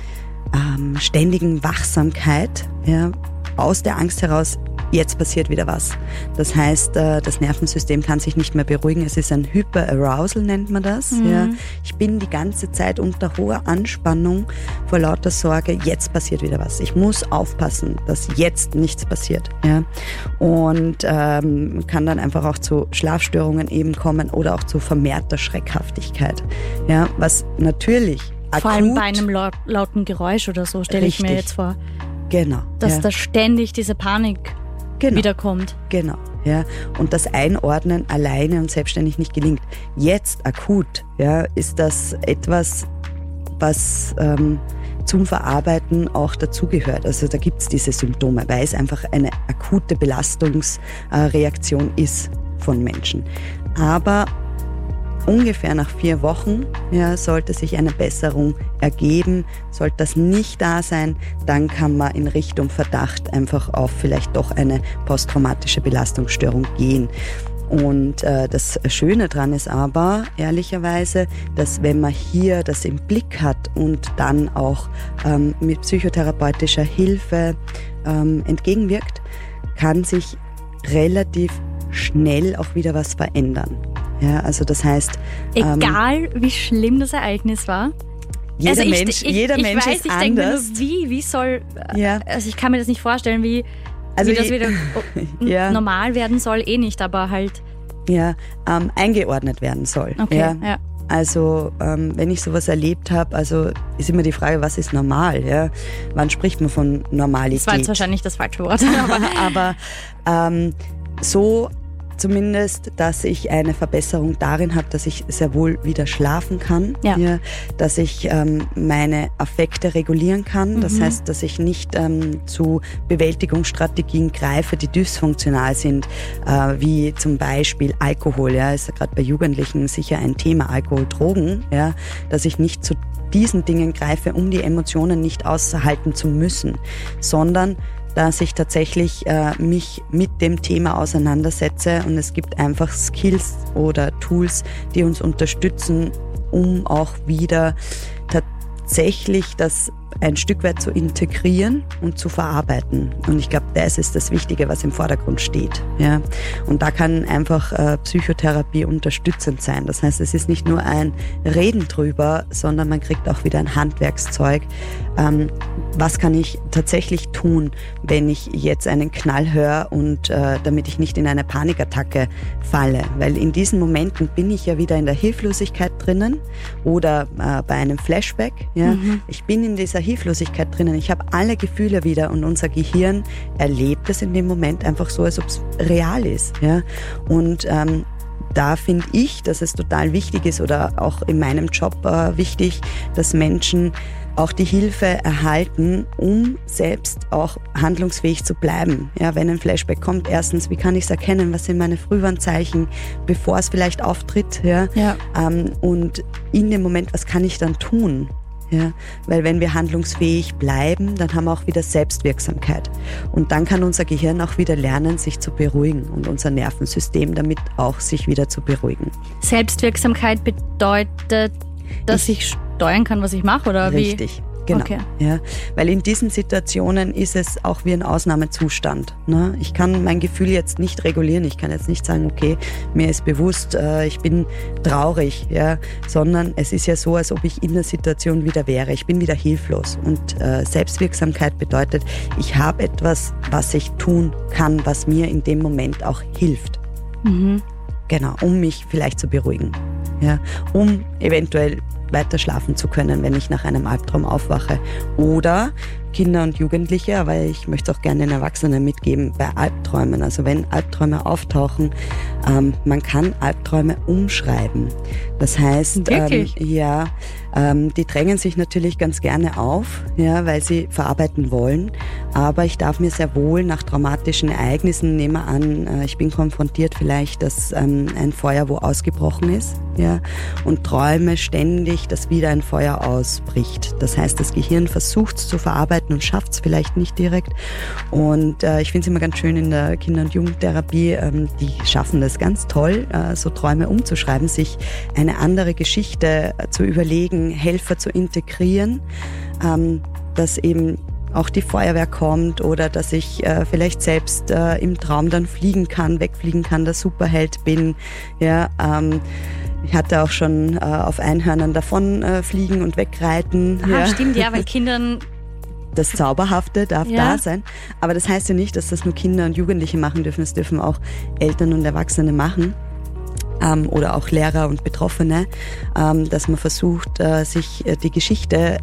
ähm, ständigen Wachsamkeit, ja, aus der Angst heraus, jetzt passiert wieder was. Das heißt, äh, das Nervensystem kann sich nicht mehr beruhigen. Es ist ein Hyperarousal, nennt man das. Mhm. Ja. Ich bin die ganze Zeit unter hoher Anspannung vor lauter Sorge, jetzt passiert wieder was. Ich muss aufpassen, dass jetzt nichts passiert. Ja. Und ähm, kann dann einfach auch zu Schlafstörungen eben kommen oder auch zu vermehrter Schreckhaftigkeit. Ja, was natürlich akut... Vor allem bei einem laut, lauten Geräusch oder so, stelle ich mir Richtig. jetzt vor. Genau. Dass ja. da ständig diese Panik Genau. wiederkommt. Genau, ja. Und das Einordnen alleine und selbstständig nicht gelingt. Jetzt akut, ja, ist das etwas, was ähm, zum Verarbeiten auch dazugehört. Also da gibt's diese Symptome, weil es einfach eine akute Belastungsreaktion ist von Menschen. Aber ungefähr nach vier Wochen, ja, sollte sich eine Besserung ergeben. Sollte das nicht da sein, dann kann man in Richtung Verdacht einfach auf vielleicht doch eine posttraumatische Belastungsstörung gehen. Und äh, das Schöne dran ist aber, ehrlicherweise, dass wenn man hier das im Blick hat und dann auch ähm, mit psychotherapeutischer Hilfe ähm, entgegenwirkt, kann sich relativ schnell auch wieder was verändern. Ja, also das heißt, egal ähm, wie schlimm das Ereignis war. Jeder also Mensch, ich, ich, jeder ich Mensch weiß, ist ich anders. denke mir nur, wie, wie soll, ja. also ich kann mir das nicht vorstellen, wie, also wie das ich, wieder ja. normal werden soll, eh nicht, aber halt. Ja, ähm, eingeordnet werden soll. Okay, ja. ja. Also ähm, wenn ich sowas erlebt habe, also ist immer die Frage, was ist normal? Ja? Wann spricht man von Normalität? Das war jetzt wahrscheinlich das falsche Wort. Aber ähm, so zumindest, dass ich eine Verbesserung darin habe, dass ich sehr wohl wieder schlafen kann, ja. Ja, dass ich ähm, meine Affekte regulieren kann. Das mhm. heißt, dass ich nicht ähm, zu Bewältigungsstrategien greife, die dysfunktional sind, äh, wie zum Beispiel Alkohol. Ja, ist ja gerade bei Jugendlichen sicher ein Thema, Alkohol, Drogen. Ja, dass ich nicht zu diesen Dingen greife, um die Emotionen nicht aushalten zu müssen, sondern dass ich tatsächlich äh, mich mit dem Thema auseinandersetze und es gibt einfach Skills oder Tools, die uns unterstützen, um auch wieder tatsächlich das ein Stück weit zu integrieren und zu verarbeiten. Und ich glaube, das ist das Wichtige, was im Vordergrund steht. Ja? Und da kann einfach äh, Psychotherapie unterstützend sein. Das heißt, es ist nicht nur ein Reden drüber, sondern man kriegt auch wieder ein Handwerkszeug. Ähm, was kann ich tatsächlich tun, wenn ich jetzt einen Knall höre und äh, damit ich nicht in eine Panikattacke falle? Weil in diesen Momenten bin ich ja wieder in der Hilflosigkeit drinnen oder äh, bei einem Flashback. Ja? Mhm. Ich bin in dieser Hilflosigkeit drinnen. Ich habe alle Gefühle wieder und unser Gehirn erlebt es in dem Moment einfach so, als ob es real ist. Ja? Und ähm, da finde ich, dass es total wichtig ist oder auch in meinem Job äh, wichtig, dass Menschen auch die Hilfe erhalten, um selbst auch handlungsfähig zu bleiben. Ja, wenn ein Flashback kommt, erstens, wie kann ich es erkennen? Was sind meine Frühwarnzeichen, bevor es vielleicht auftritt? Ja? Ja. Ähm, und in dem Moment, was kann ich dann tun? Ja, weil wenn wir handlungsfähig bleiben, dann haben wir auch wieder Selbstwirksamkeit. Und dann kann unser Gehirn auch wieder lernen, sich zu beruhigen und unser Nervensystem damit auch sich wieder zu beruhigen. Selbstwirksamkeit bedeutet, dass ich, ich steuern kann, was ich mache, oder wie? Richtig. Genau, okay. Ja, weil in diesen Situationen ist es auch wie ein Ausnahmezustand. Ne? Ich kann mein Gefühl jetzt nicht regulieren. Ich kann jetzt nicht sagen, okay, mir ist bewusst, äh, ich bin traurig, ja, sondern es ist ja so, als ob ich in der Situation wieder wäre. Ich bin wieder hilflos. Und äh, Selbstwirksamkeit bedeutet, ich habe etwas, was ich tun kann, was mir in dem Moment auch hilft. Mhm. Genau, um mich vielleicht zu beruhigen. Ja, um eventuell weiter schlafen zu können, wenn ich nach einem Albtraum aufwache. Oder Kinder und Jugendliche, aber ich möchte auch gerne den Erwachsenen mitgeben, bei Albträumen. Also wenn Albträume auftauchen, ähm, man kann Albträume umschreiben. Das heißt, ähm, ja, ähm, die drängen sich natürlich ganz gerne auf, ja, weil sie verarbeiten wollen. Aber ich darf mir sehr wohl nach traumatischen Ereignissen, nehmen wir an, äh, ich bin konfrontiert vielleicht, dass ähm, ein Feuer wo ausgebrochen ist, ja, und träume ständig, dass wieder ein Feuer ausbricht. Das heißt, das Gehirn versucht es zu verarbeiten und schafft es vielleicht nicht direkt. Und äh, ich finde es immer ganz schön in der Kinder- und Jugendtherapie, ähm, die schaffen das ganz toll, äh, so Träume umzuschreiben, sich eine andere Geschichte äh, zu überlegen, Helfer zu integrieren, ähm, dass eben auch die Feuerwehr kommt oder dass ich äh, vielleicht selbst äh, im Traum dann fliegen kann, wegfliegen kann, der Superheld bin. Ja, ähm, ich hatte auch schon äh, auf Einhörnern davon äh, fliegen und wegreiten. Ah, ja. Stimmt, ja, weil Kindern... Das Zauberhafte darf ja. da sein. Aber das heißt ja nicht, dass das nur Kinder und Jugendliche machen dürfen. Das dürfen auch Eltern und Erwachsene machen. Ähm, oder auch Lehrer und Betroffene. Ähm, dass man versucht, äh, sich äh, die Geschichte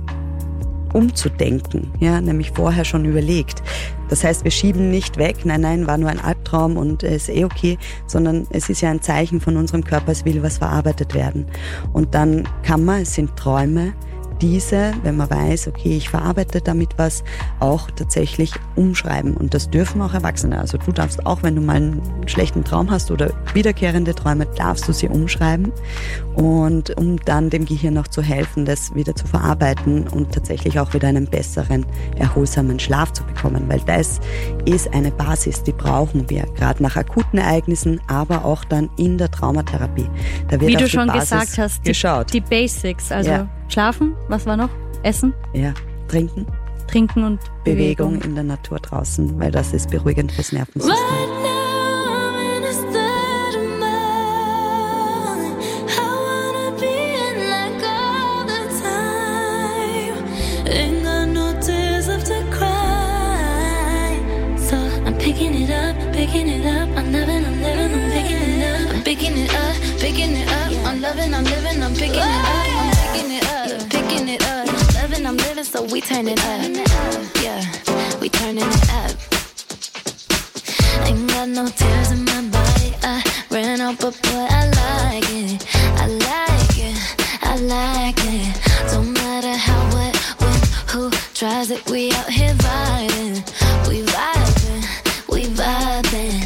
umzudenken, ja, nämlich vorher schon überlegt. Das heißt, wir schieben nicht weg, nein, nein, war nur ein Albtraum und ist eh okay, sondern es ist ja ein Zeichen von unserem Körper, es will was verarbeitet werden. Und dann kann man, es sind Träume, diese, wenn man weiß, okay, ich verarbeite damit was, auch tatsächlich umschreiben. Und das dürfen auch Erwachsene. Also du darfst auch, wenn du mal einen schlechten Traum hast oder wiederkehrende Träume, darfst du sie umschreiben. Und um dann dem Gehirn auch zu helfen, das wieder zu verarbeiten und tatsächlich auch wieder einen besseren, erholsamen Schlaf zu bekommen. Weil das ist eine Basis, die brauchen wir, gerade nach akuten Ereignissen, aber auch dann in der Traumatherapie. Da wird Wie auf du die schon Basis gesagt hast, die, geschaut. die Basics, also Ja. schlafen, was war noch? Essen, Ja, trinken, trinken und Bewegung Bewegung. in der Natur draußen, weil das ist beruhigend fürs Nervensystem. Right now I'm in a state of mind. I wanna be in like all the time. Ain't got no tears left to cry. So I'm picking it up, picking it up. I'm loving, I'm living, I'm picking it up. I'm picking it up, picking it up. I'm loving, I'm living, I'm picking it up. I'm picking it up, picking it up. Loving, I'm living, so we turn it up. Yeah, we turning it up. Ain't got no tears in my body. I ran out, but boy, I like it. I like it. I like it. Don't matter how, what, when, who tries it. We out here vibing. We vibing. We vibing.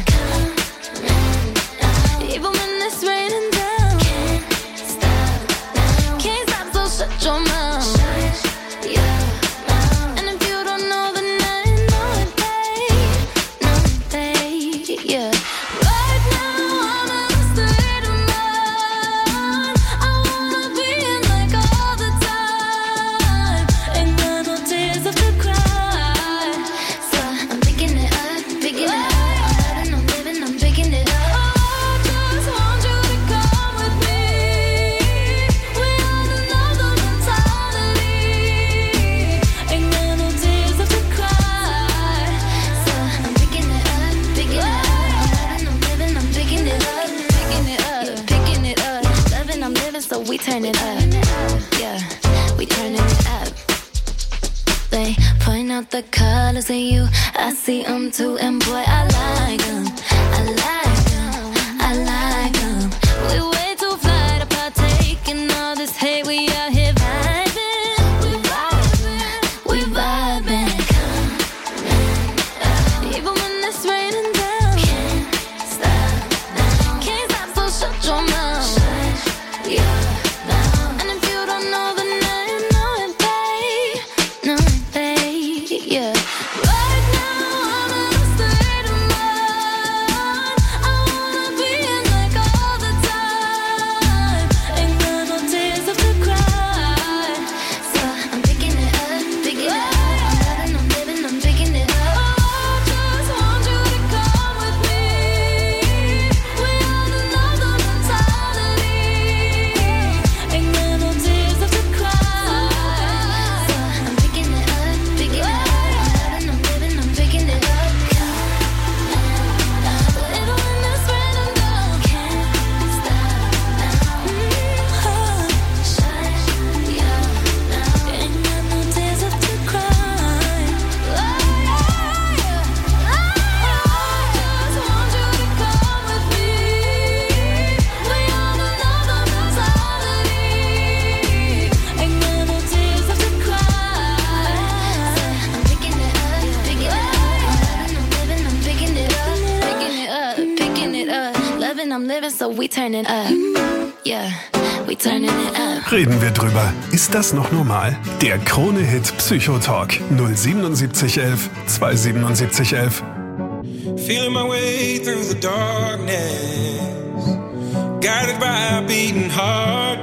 Even when it's raining down. Can't stop now. Can't stop, so shut your mouth. Shut your mouth. And if you don't know, then I know it, babe. Know it, babe. Yeah. Right now I'm in a state of mind. I wanna be in like all the time. Ain't got no tears left to cry. So I'm picking it up, picking it up. I'm loving, I'm living, I'm picking it up. Oh, just want you to come with me. We on another mentality. Ain't got no tears left to cry. So I'm picking it up, picking it up. I'm loving, I'm living, I'm picking it up, picking it up, picking it up. Loving, I'm living, so we turn it up. Yeah, we turning it up. They point out the colors in you. I see them too, and boy, I like them. I like them. I like them. We way too fly to partake in all this hate. We out here vibing. We vibing. We vibing. Even when it's raining down. Can't stop now. Can't stop, so shut your mouth. Shut your mouth. And if you don't know, then I know it, babe. Know it, babe. Yeah. Right now I'm in a state of mind. I wanna be in like all the time. Ain't got no tears left to cry. So I'm picking it up, picking it up. I'm loving, I'm living, I'm picking it up. Oh, just want you to come with me. We on another mentality. Ain't got no tears left to cry. So I'm picking it up, picking it up. I'm loving, I'm living, I'm picking it up. Even when it's raining down, can't stop now. Mm-hmm. Shut your mouth. Ain't got no tears left to cry. Oh, yeah. I just want you to come with me. We on another mentality. Ain't got no tears left to cry. I'm picking it up, picking it up. I'm loving, I'm living, I'm picking it up, picking it up, picking it up. Loving, I'm living, so we turn it up. Yeah, we turning it up. Reden wir drüber. Ist das noch normal? Der Krone-Hit Psychotalk null siebenundsiebzig elf zweihundertsiebenundsiebzig elf. Feeling my way through the darkness, guided by a beating heart.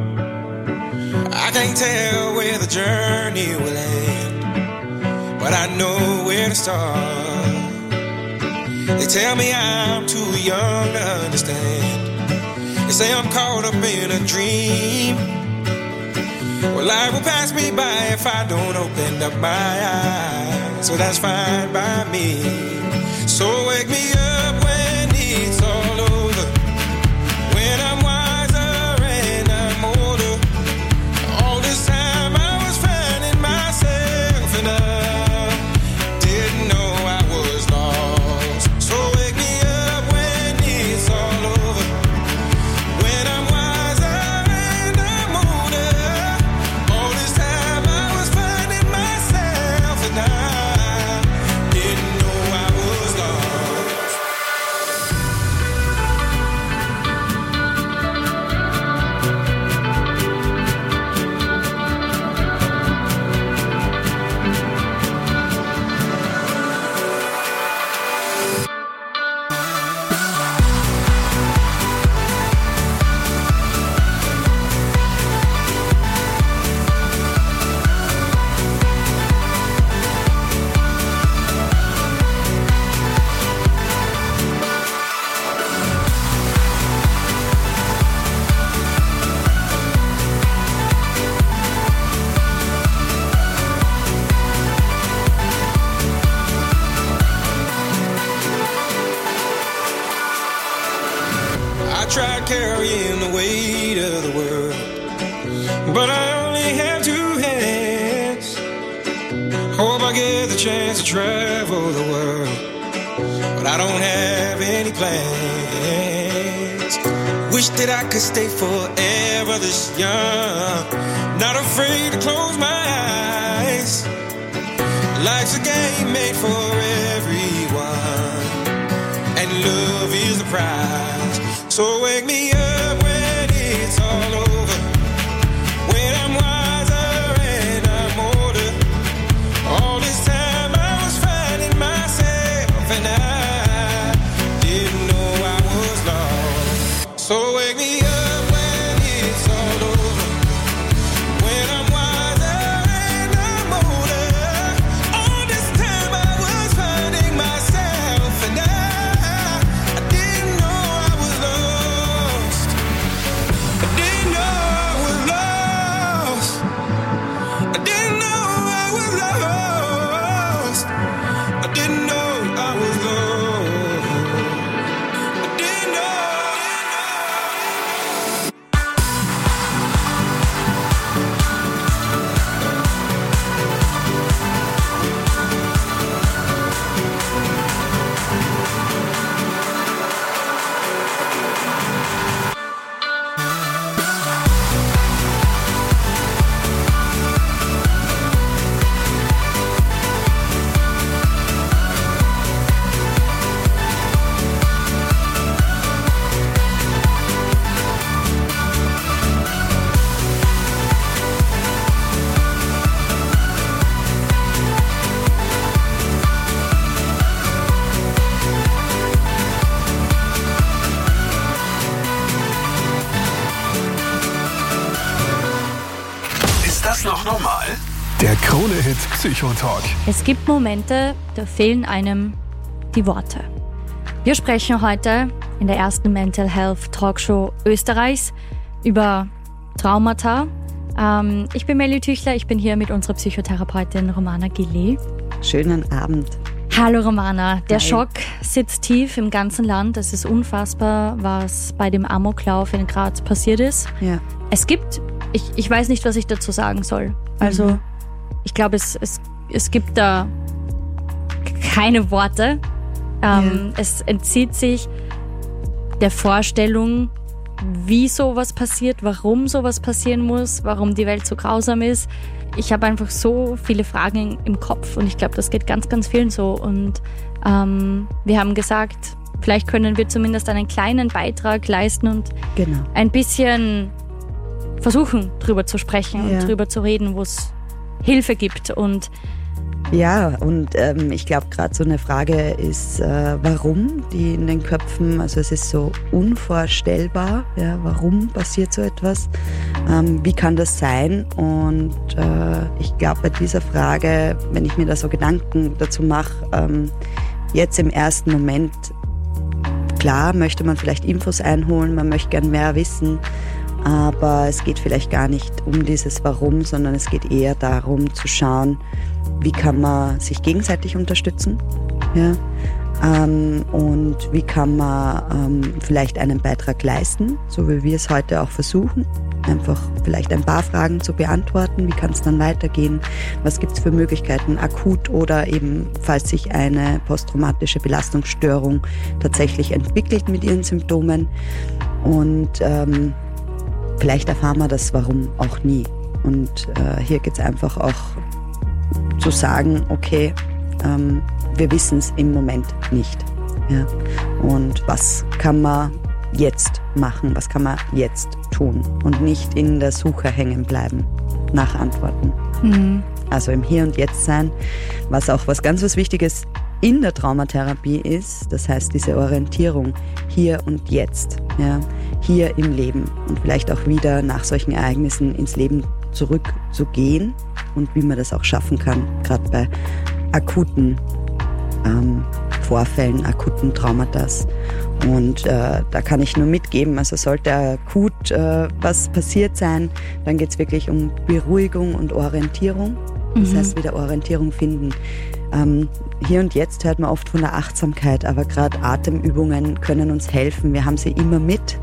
I can't tell where the journey will end, but I know where to start. They tell me I'm too young to understand. They say I'm caught up in a dream. Well, life will pass me by if I don't open up my eyes. So that's fine by me. So wake me up when it's all over, when I'm wiser and I'm older. All this time I was finding myself and I didn't know I was lost. So wake me up when it's all over, when I'm wiser and I'm older. All this time carrying the weight of the world. But I only have two hands. Hope I get the chance to travel the world, but I don't have any plans. Wish that I could stay forever this young, not afraid to close my eyes. Life's a game made for everyone, and love is the prize. So wake me up when it's all over, when I'm wiser and I'm older. All this time I was finding myself, and I didn't know I was lost. So wake me up when it's all over, when I'm wiser and I'm older. All this time I was finding myself, and I, I didn't know I was lost. I didn't know I was lost. I didn't know I was lost. I didn't know I was lost. I didn't know. Ist das noch normal? Der Krone-Hit Psychotalk. Es gibt Momente, da fehlen einem die Worte. Wir sprechen heute in der ersten Mental Health Talkshow Österreichs über Traumata. Ähm, ich bin Melly Tüchler, ich bin hier mit unserer Psychotherapeutin Romana Gilli. Schönen Abend. Hallo Romana, der Hi. Schock sitzt tief im ganzen Land. Es ist unfassbar, was bei dem Amoklauf in Graz passiert ist. Ja. Es gibt, ich, ich weiß nicht, was ich dazu sagen soll. Also Mhm. ich glaube, es, es, es gibt da keine Worte. Ähm, Es entzieht sich der Vorstellung, wie sowas passiert, warum sowas passieren muss, warum die Welt so grausam ist. Ich habe einfach so viele Fragen im Kopf und ich glaube, das geht ganz, ganz vielen so. Und ähm, wir haben gesagt, vielleicht können wir zumindest einen kleinen Beitrag leisten und Genau. ein bisschen versuchen, drüber zu sprechen Ja. und drüber zu reden, wo es Hilfe gibt. Und Ja, und ähm, ich glaube, gerade so eine Frage ist, äh, warum die in den Köpfen, also es ist so unvorstellbar, ja, warum passiert so etwas, ähm, wie kann das sein? Und äh, ich glaube, bei dieser Frage, wenn ich mir da so Gedanken dazu mache, ähm, jetzt im ersten Moment, klar möchte man vielleicht Infos einholen, man möchte gern mehr wissen, aber es geht vielleicht gar nicht um dieses Warum, sondern es geht eher darum zu schauen, wie kann man sich gegenseitig unterstützen, ja? ähm, und wie kann man ähm, vielleicht einen Beitrag leisten, so wie wir es heute auch versuchen, einfach vielleicht ein paar Fragen zu beantworten, wie kann es dann weitergehen, was gibt es für Möglichkeiten, akut oder eben, falls sich eine posttraumatische Belastungsstörung tatsächlich entwickelt mit ihren Symptomen, und ähm, vielleicht erfahren wir das Warum auch nie. Und äh, hier geht es einfach auch zu sagen, okay, ähm, wir wissen es im Moment nicht. Ja? Und was kann man jetzt machen, was kann man jetzt tun und nicht in der Suche hängen bleiben nach Antworten. mhm. Also im Hier und Jetzt sein, was auch was ganz was Wichtiges in der Traumatherapie ist, das heißt diese Orientierung hier und jetzt, ja, hier im Leben und vielleicht auch wieder nach solchen Ereignissen ins Leben zurückzugehen und wie man das auch schaffen kann, gerade bei akuten ähm, Vorfällen, akuten Traumata. Und äh, da kann ich nur mitgeben, also sollte akut äh, was passiert sein, dann geht es wirklich um Beruhigung und Orientierung. Das Mhm. heißt, wieder Orientierung finden. Ähm, hier und jetzt hört man oft von der Achtsamkeit, aber gerade Atemübungen können uns helfen. Wir haben sie immer mit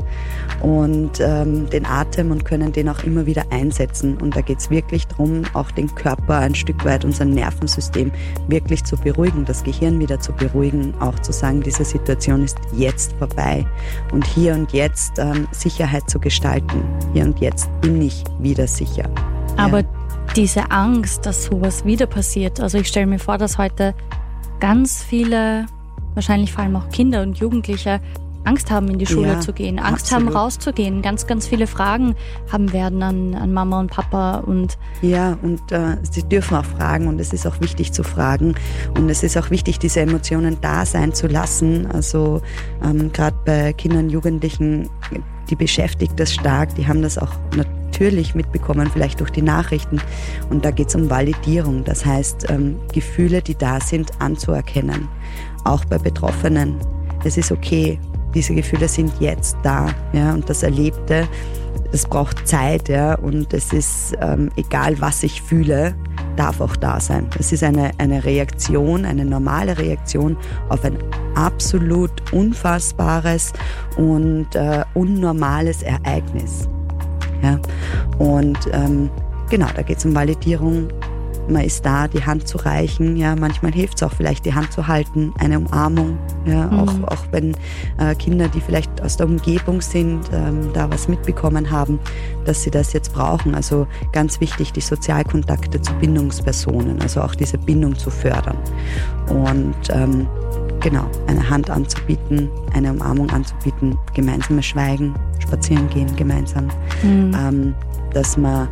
und ähm, den Atem und können den auch immer wieder einsetzen. Und da geht es wirklich darum, auch den Körper ein Stück weit, unser Nervensystem wirklich zu beruhigen, das Gehirn wieder zu beruhigen, auch zu sagen, diese Situation ist jetzt vorbei. Und hier und jetzt ähm, Sicherheit zu gestalten. Hier und jetzt bin ich wieder sicher. Aber Ja. diese Angst, dass sowas wieder passiert, also ich stelle mir vor, dass heute ganz viele, wahrscheinlich vor allem auch Kinder und Jugendliche, Angst haben, in die Schule Ja, zu gehen, Angst absolut. haben, rauszugehen, ganz, ganz viele Fragen haben werden an, an Mama und Papa und Ja, und äh, sie dürfen auch fragen und es ist auch wichtig zu fragen und es ist auch wichtig, diese Emotionen da sein zu lassen. Also ähm, gerade bei Kindern, Jugendlichen, die beschäftigt das stark, die haben das auch natürlich mitbekommen, vielleicht durch die Nachrichten. Und da geht es um Validierung, das heißt ähm, Gefühle, die da sind, anzuerkennen. Auch bei Betroffenen. Es ist okay, diese Gefühle sind jetzt da, ja, und das Erlebte, das braucht Zeit, ja, und es ist ähm, egal, was ich fühle, darf auch da sein. Es ist eine, eine Reaktion, eine normale Reaktion auf ein absolut unfassbares und äh, unnormales Ereignis. Ja. Und ähm, genau, da geht es um Validierung. Man ist da, die Hand zu reichen. Ja, manchmal hilft es auch vielleicht, die Hand zu halten, eine Umarmung. Ja, Mhm. auch, auch wenn äh, Kinder, die vielleicht aus der Umgebung sind, ähm, da was mitbekommen haben, dass sie das jetzt brauchen. Also ganz wichtig, die Sozialkontakte zu Bindungspersonen, also auch diese Bindung zu fördern. Und ähm, genau, eine Hand anzubieten, eine Umarmung anzubieten, gemeinsames Schweigen, spazieren gehen gemeinsam. Mhm. Ähm, dass man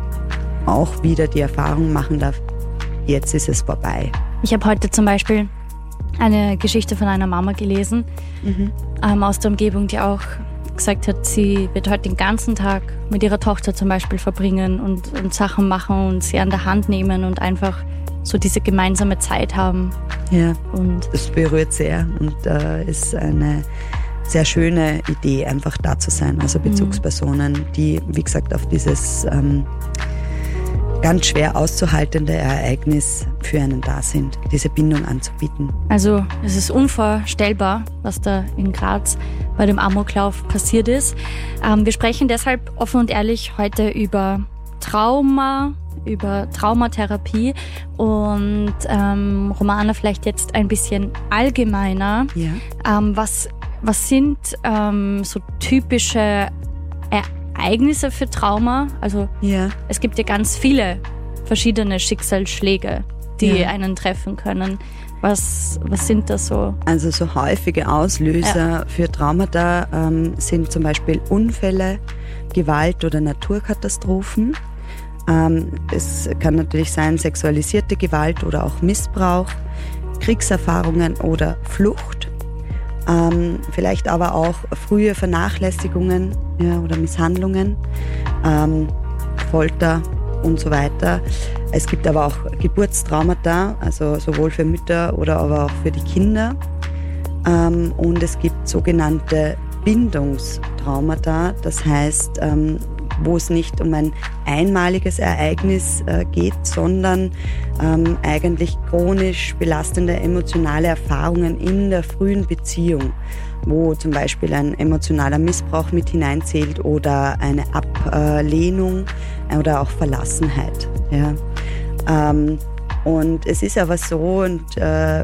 auch wieder die Erfahrung machen darf, jetzt ist es vorbei. ich habe heute zum Beispiel eine Geschichte von einer Mama gelesen, Mhm. ähm, aus der Umgebung, die auch gesagt hat, sie wird heute den ganzen Tag mit ihrer Tochter zum Beispiel verbringen und, und Sachen machen und sie an der Hand nehmen und einfach so diese gemeinsame Zeit haben. Ja, Und das berührt sehr und äh, ist eine sehr schöne Idee, einfach da zu sein. Also Bezugspersonen, die, wie gesagt, auf dieses ähm, ganz schwer auszuhaltende Ereignis für einen da sind, diese Bindung anzubieten. also es ist unvorstellbar, was da in Graz bei dem Amoklauf passiert ist. Ähm, wir sprechen deshalb offen und ehrlich heute über Trauma, über Traumatherapie und ähm, Romana vielleicht jetzt ein bisschen allgemeiner. Ja. Ähm, was, was sind ähm, so typische Ereignisse für Trauma? Also Ja. es gibt ja ganz viele verschiedene Schicksalsschläge, die Ja. einen treffen können. Was, was sind das so? Also so häufige Auslöser für Traumata ähm, sind zum Beispiel Unfälle, Gewalt oder Naturkatastrophen. Ähm, es kann natürlich sein sexualisierte Gewalt oder auch Missbrauch, Kriegserfahrungen oder Flucht. Ähm, vielleicht aber auch frühe Vernachlässigungen, ja, oder Misshandlungen, ähm, Folter und so weiter. Es gibt aber auch Geburtstraumata, also sowohl für Mütter oder aber auch für die Kinder. Ähm, und es gibt sogenannte Bindungstraumata, das heißt, ähm, wo es nicht um ein einmaliges Ereignis äh, geht, sondern ähm, eigentlich chronisch belastende emotionale Erfahrungen in der frühen Beziehung, wo zum Beispiel ein emotionaler Missbrauch mit hineinzählt oder eine Ablehnung oder auch Verlassenheit. Ja. Ähm, und es ist aber so, und äh,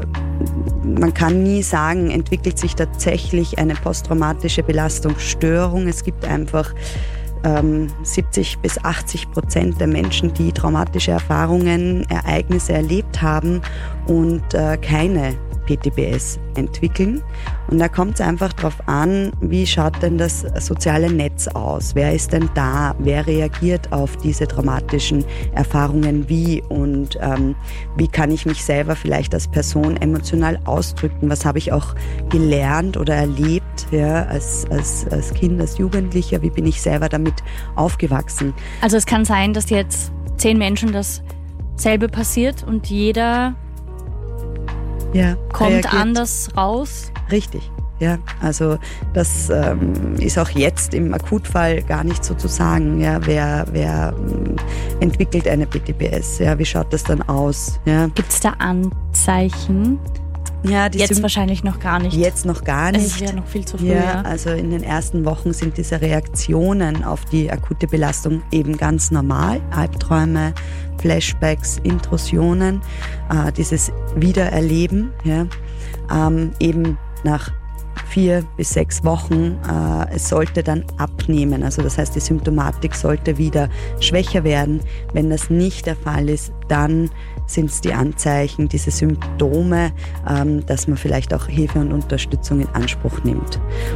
man kann nie sagen, entwickelt sich tatsächlich eine posttraumatische Belastungsstörung. Es gibt einfach ähm, siebzig bis achtzig Prozent der Menschen, die traumatische Erfahrungen, Ereignisse erlebt haben und äh, keine P T B S entwickeln. Und da kommt es einfach darauf an, wie schaut denn das soziale Netz aus? Wer ist denn da? Wer reagiert auf diese traumatischen Erfahrungen wie? Und ähm, wie kann ich mich selber vielleicht als Person emotional ausdrücken? Was habe ich auch gelernt oder erlebt, ja, als, als, als Kind, als Jugendlicher? Wie bin ich selber damit aufgewachsen? Also es kann sein, dass jetzt zehn Menschen dasselbe passiert und jeder Ja, kommt reagiert. anders raus. Richtig, Ja, also das ähm, ist auch jetzt im Akutfall gar nicht so zu sagen. Ja, wer, wer ähm, entwickelt eine B T B S? Ja, wie schaut das dann aus? Ja. Gibt es da Anzeichen? Ja, die Jetzt Sym- wahrscheinlich noch gar nicht. Jetzt noch gar nicht. Es ist ja noch viel zu früh. Ja, Ja. also in den ersten Wochen sind diese Reaktionen auf die akute Belastung eben ganz normal. Albträume, Flashbacks, Intrusionen, äh, dieses Wiedererleben, ja, ähm, eben nach vier bis sechs Wochen. Äh, es sollte dann abnehmen. Also das heißt, die Symptomatik sollte wieder schwächer werden. Wenn das nicht der Fall ist, dann sind es die Anzeichen, diese Symptome, ähm, dass man vielleicht auch Hilfe und Unterstützung in Anspruch nimmt.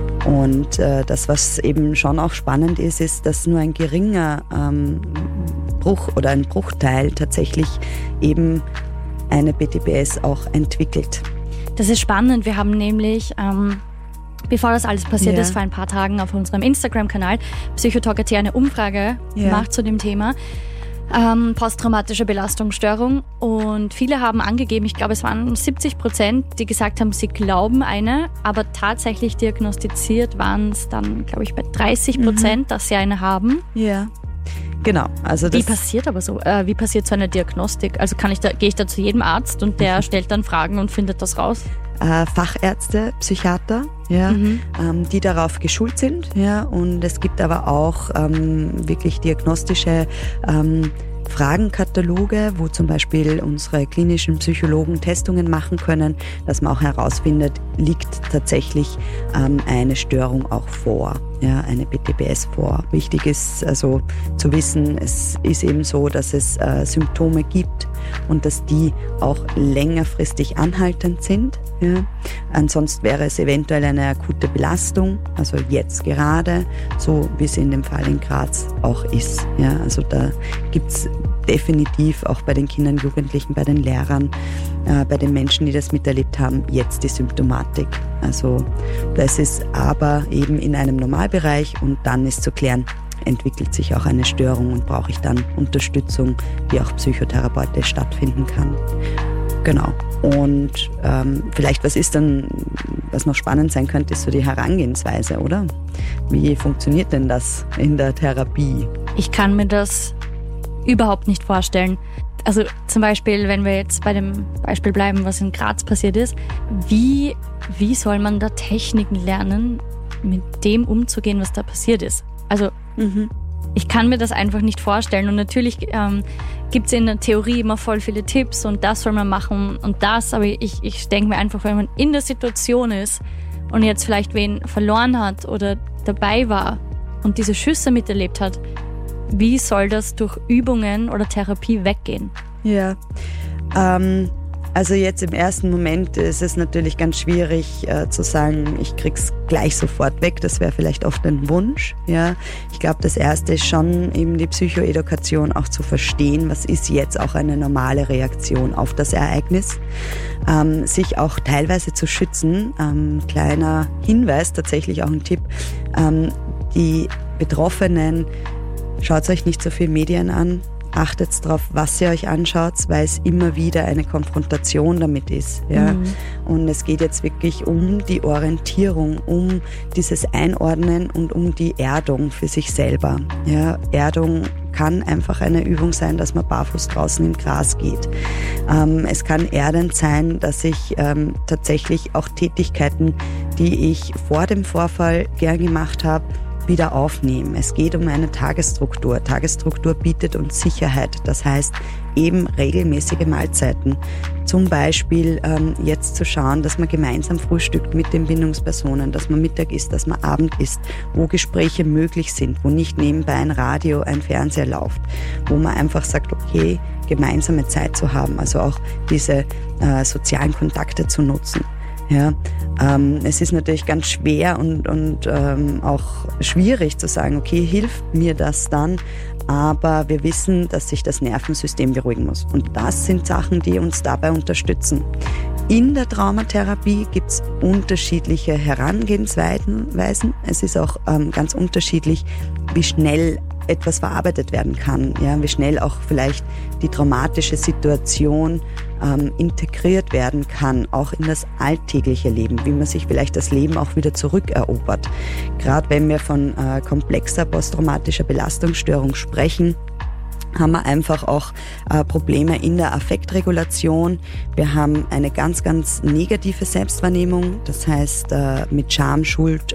Und äh, das, was eben schon auch spannend ist, ist, dass nur ein geringer ähm, Bruch oder ein Bruchteil tatsächlich eben eine B T B S auch entwickelt. Das ist spannend. Wir haben nämlich, ähm, bevor das alles passiert Ja. ist, vor ein paar Tagen auf unserem Instagram-Kanal Psychotalk Punkt at eine Umfrage Ja. gemacht zu dem Thema ähm, posttraumatische Belastungsstörung. Und viele haben angegeben, ich glaube es waren siebzig Prozent, die gesagt haben, sie glauben eine, aber tatsächlich diagnostiziert waren es dann, glaube ich, bei dreißig Prozent, Mhm. dass sie eine haben. Ja, genau. Also Wie das, passiert aber so? Äh, wie passiert so eine Diagnostik? Also kann ich da, gehe ich da zu jedem Arzt und der stellt dann Fragen und findet das raus? äh, Fachärzte, Psychiater, ja, Mhm. ähm, die darauf geschult sind. Ja, und es gibt aber auch ähm, wirklich diagnostische ähm, Fragenkataloge, wo zum Beispiel unsere klinischen Psychologen Testungen machen können, dass man auch herausfindet, liegt tatsächlich ähm, eine Störung auch vor, ja, eine B T B S vor. Wichtig ist also zu wissen, es ist eben so, dass es äh, Symptome gibt und dass die auch längerfristig anhaltend sind. Ja. Ansonsten wäre es eventuell eine akute Belastung, also jetzt gerade, so wie es in dem Fall in Graz auch ist. Ja. Also da gibt es definitiv auch bei den Kindern, Jugendlichen, bei den Lehrern, äh, bei den Menschen, die das miterlebt haben, jetzt die Symptomatik. Also das ist aber eben in einem Normalbereich und dann ist zu klären, entwickelt sich auch eine Störung und brauche ich dann Unterstützung, die auch psychotherapeutisch stattfinden kann. Genau. Und ähm, vielleicht, was ist dann, was noch spannend sein könnte, ist so die Herangehensweise, oder? Wie funktioniert denn das in der Therapie? Ich kann mir das überhaupt nicht vorstellen. Also zum Beispiel, wenn wir jetzt bei dem Beispiel bleiben, was in Graz passiert ist, wie, wie soll man da Techniken lernen, mit dem umzugehen, was da passiert ist? Also Mhm. ich kann mir das einfach nicht vorstellen. Und natürlich ähm, gibt es in der Theorie immer voll viele Tipps und das soll man machen und das. Aber ich, ich denke mir einfach, wenn man in der Situation ist und jetzt vielleicht wen verloren hat oder dabei war und diese Schüsse miterlebt hat, wie soll das durch Übungen oder Therapie weggehen? Ja, ähm, also jetzt im ersten Moment ist es natürlich ganz schwierig äh, zu sagen, ich krieg's gleich sofort weg. Das wäre vielleicht oft ein Wunsch. Ja, ich glaube, das Erste ist schon eben die Psychoedukation auch zu verstehen, was ist jetzt auch eine normale Reaktion auf das Ereignis. Ähm, sich auch teilweise zu schützen. Ähm, kleiner Hinweis, tatsächlich auch ein Tipp. Ähm, die Betroffenen, schaut euch nicht so viel Medien an. Achtet darauf, was ihr euch anschaut, weil es immer wieder eine Konfrontation damit ist. Ja? Mhm. Und es geht jetzt wirklich um die Orientierung, um dieses Einordnen und um die Erdung für sich selber. Ja? Erdung kann einfach eine Übung sein, dass man barfuß draußen im Gras geht. Ähm, es kann erdend sein, dass ich ähm, tatsächlich auch Tätigkeiten, die ich vor dem Vorfall gern gemacht habe, wieder aufnehmen. Es geht um eine Tagesstruktur. Tagesstruktur bietet uns Sicherheit. Das heißt eben regelmäßige Mahlzeiten. Zum Beispiel ähm, jetzt zu schauen, dass man gemeinsam frühstückt mit den Bindungspersonen, dass man Mittag isst, dass man Abend isst, wo Gespräche möglich sind, wo nicht nebenbei ein Radio, ein Fernseher läuft, wo man einfach sagt, okay, gemeinsame Zeit zu haben, also auch diese äh, sozialen Kontakte zu nutzen. Ja, ähm, es ist natürlich ganz schwer und, und ähm, auch schwierig zu sagen, okay, hilft mir das dann? Aber wir wissen, dass sich das Nervensystem beruhigen muss. Und das sind Sachen, die uns dabei unterstützen. In der Traumatherapie gibt es unterschiedliche Herangehensweisen. Es ist auch ähm, ganz unterschiedlich, wie schnell etwas verarbeitet werden kann, ja, wie schnell auch vielleicht die traumatische Situation ähm, integriert werden kann, auch in das alltägliche Leben, wie man sich vielleicht das Leben auch wieder zurückerobert. Gerade wenn wir von äh, komplexer posttraumatischer Belastungsstörung sprechen, haben wir einfach auch äh, Probleme in der Affektregulation. Wir haben eine ganz, ganz negative Selbstwahrnehmung, das heißt äh, mit Scham, Schuld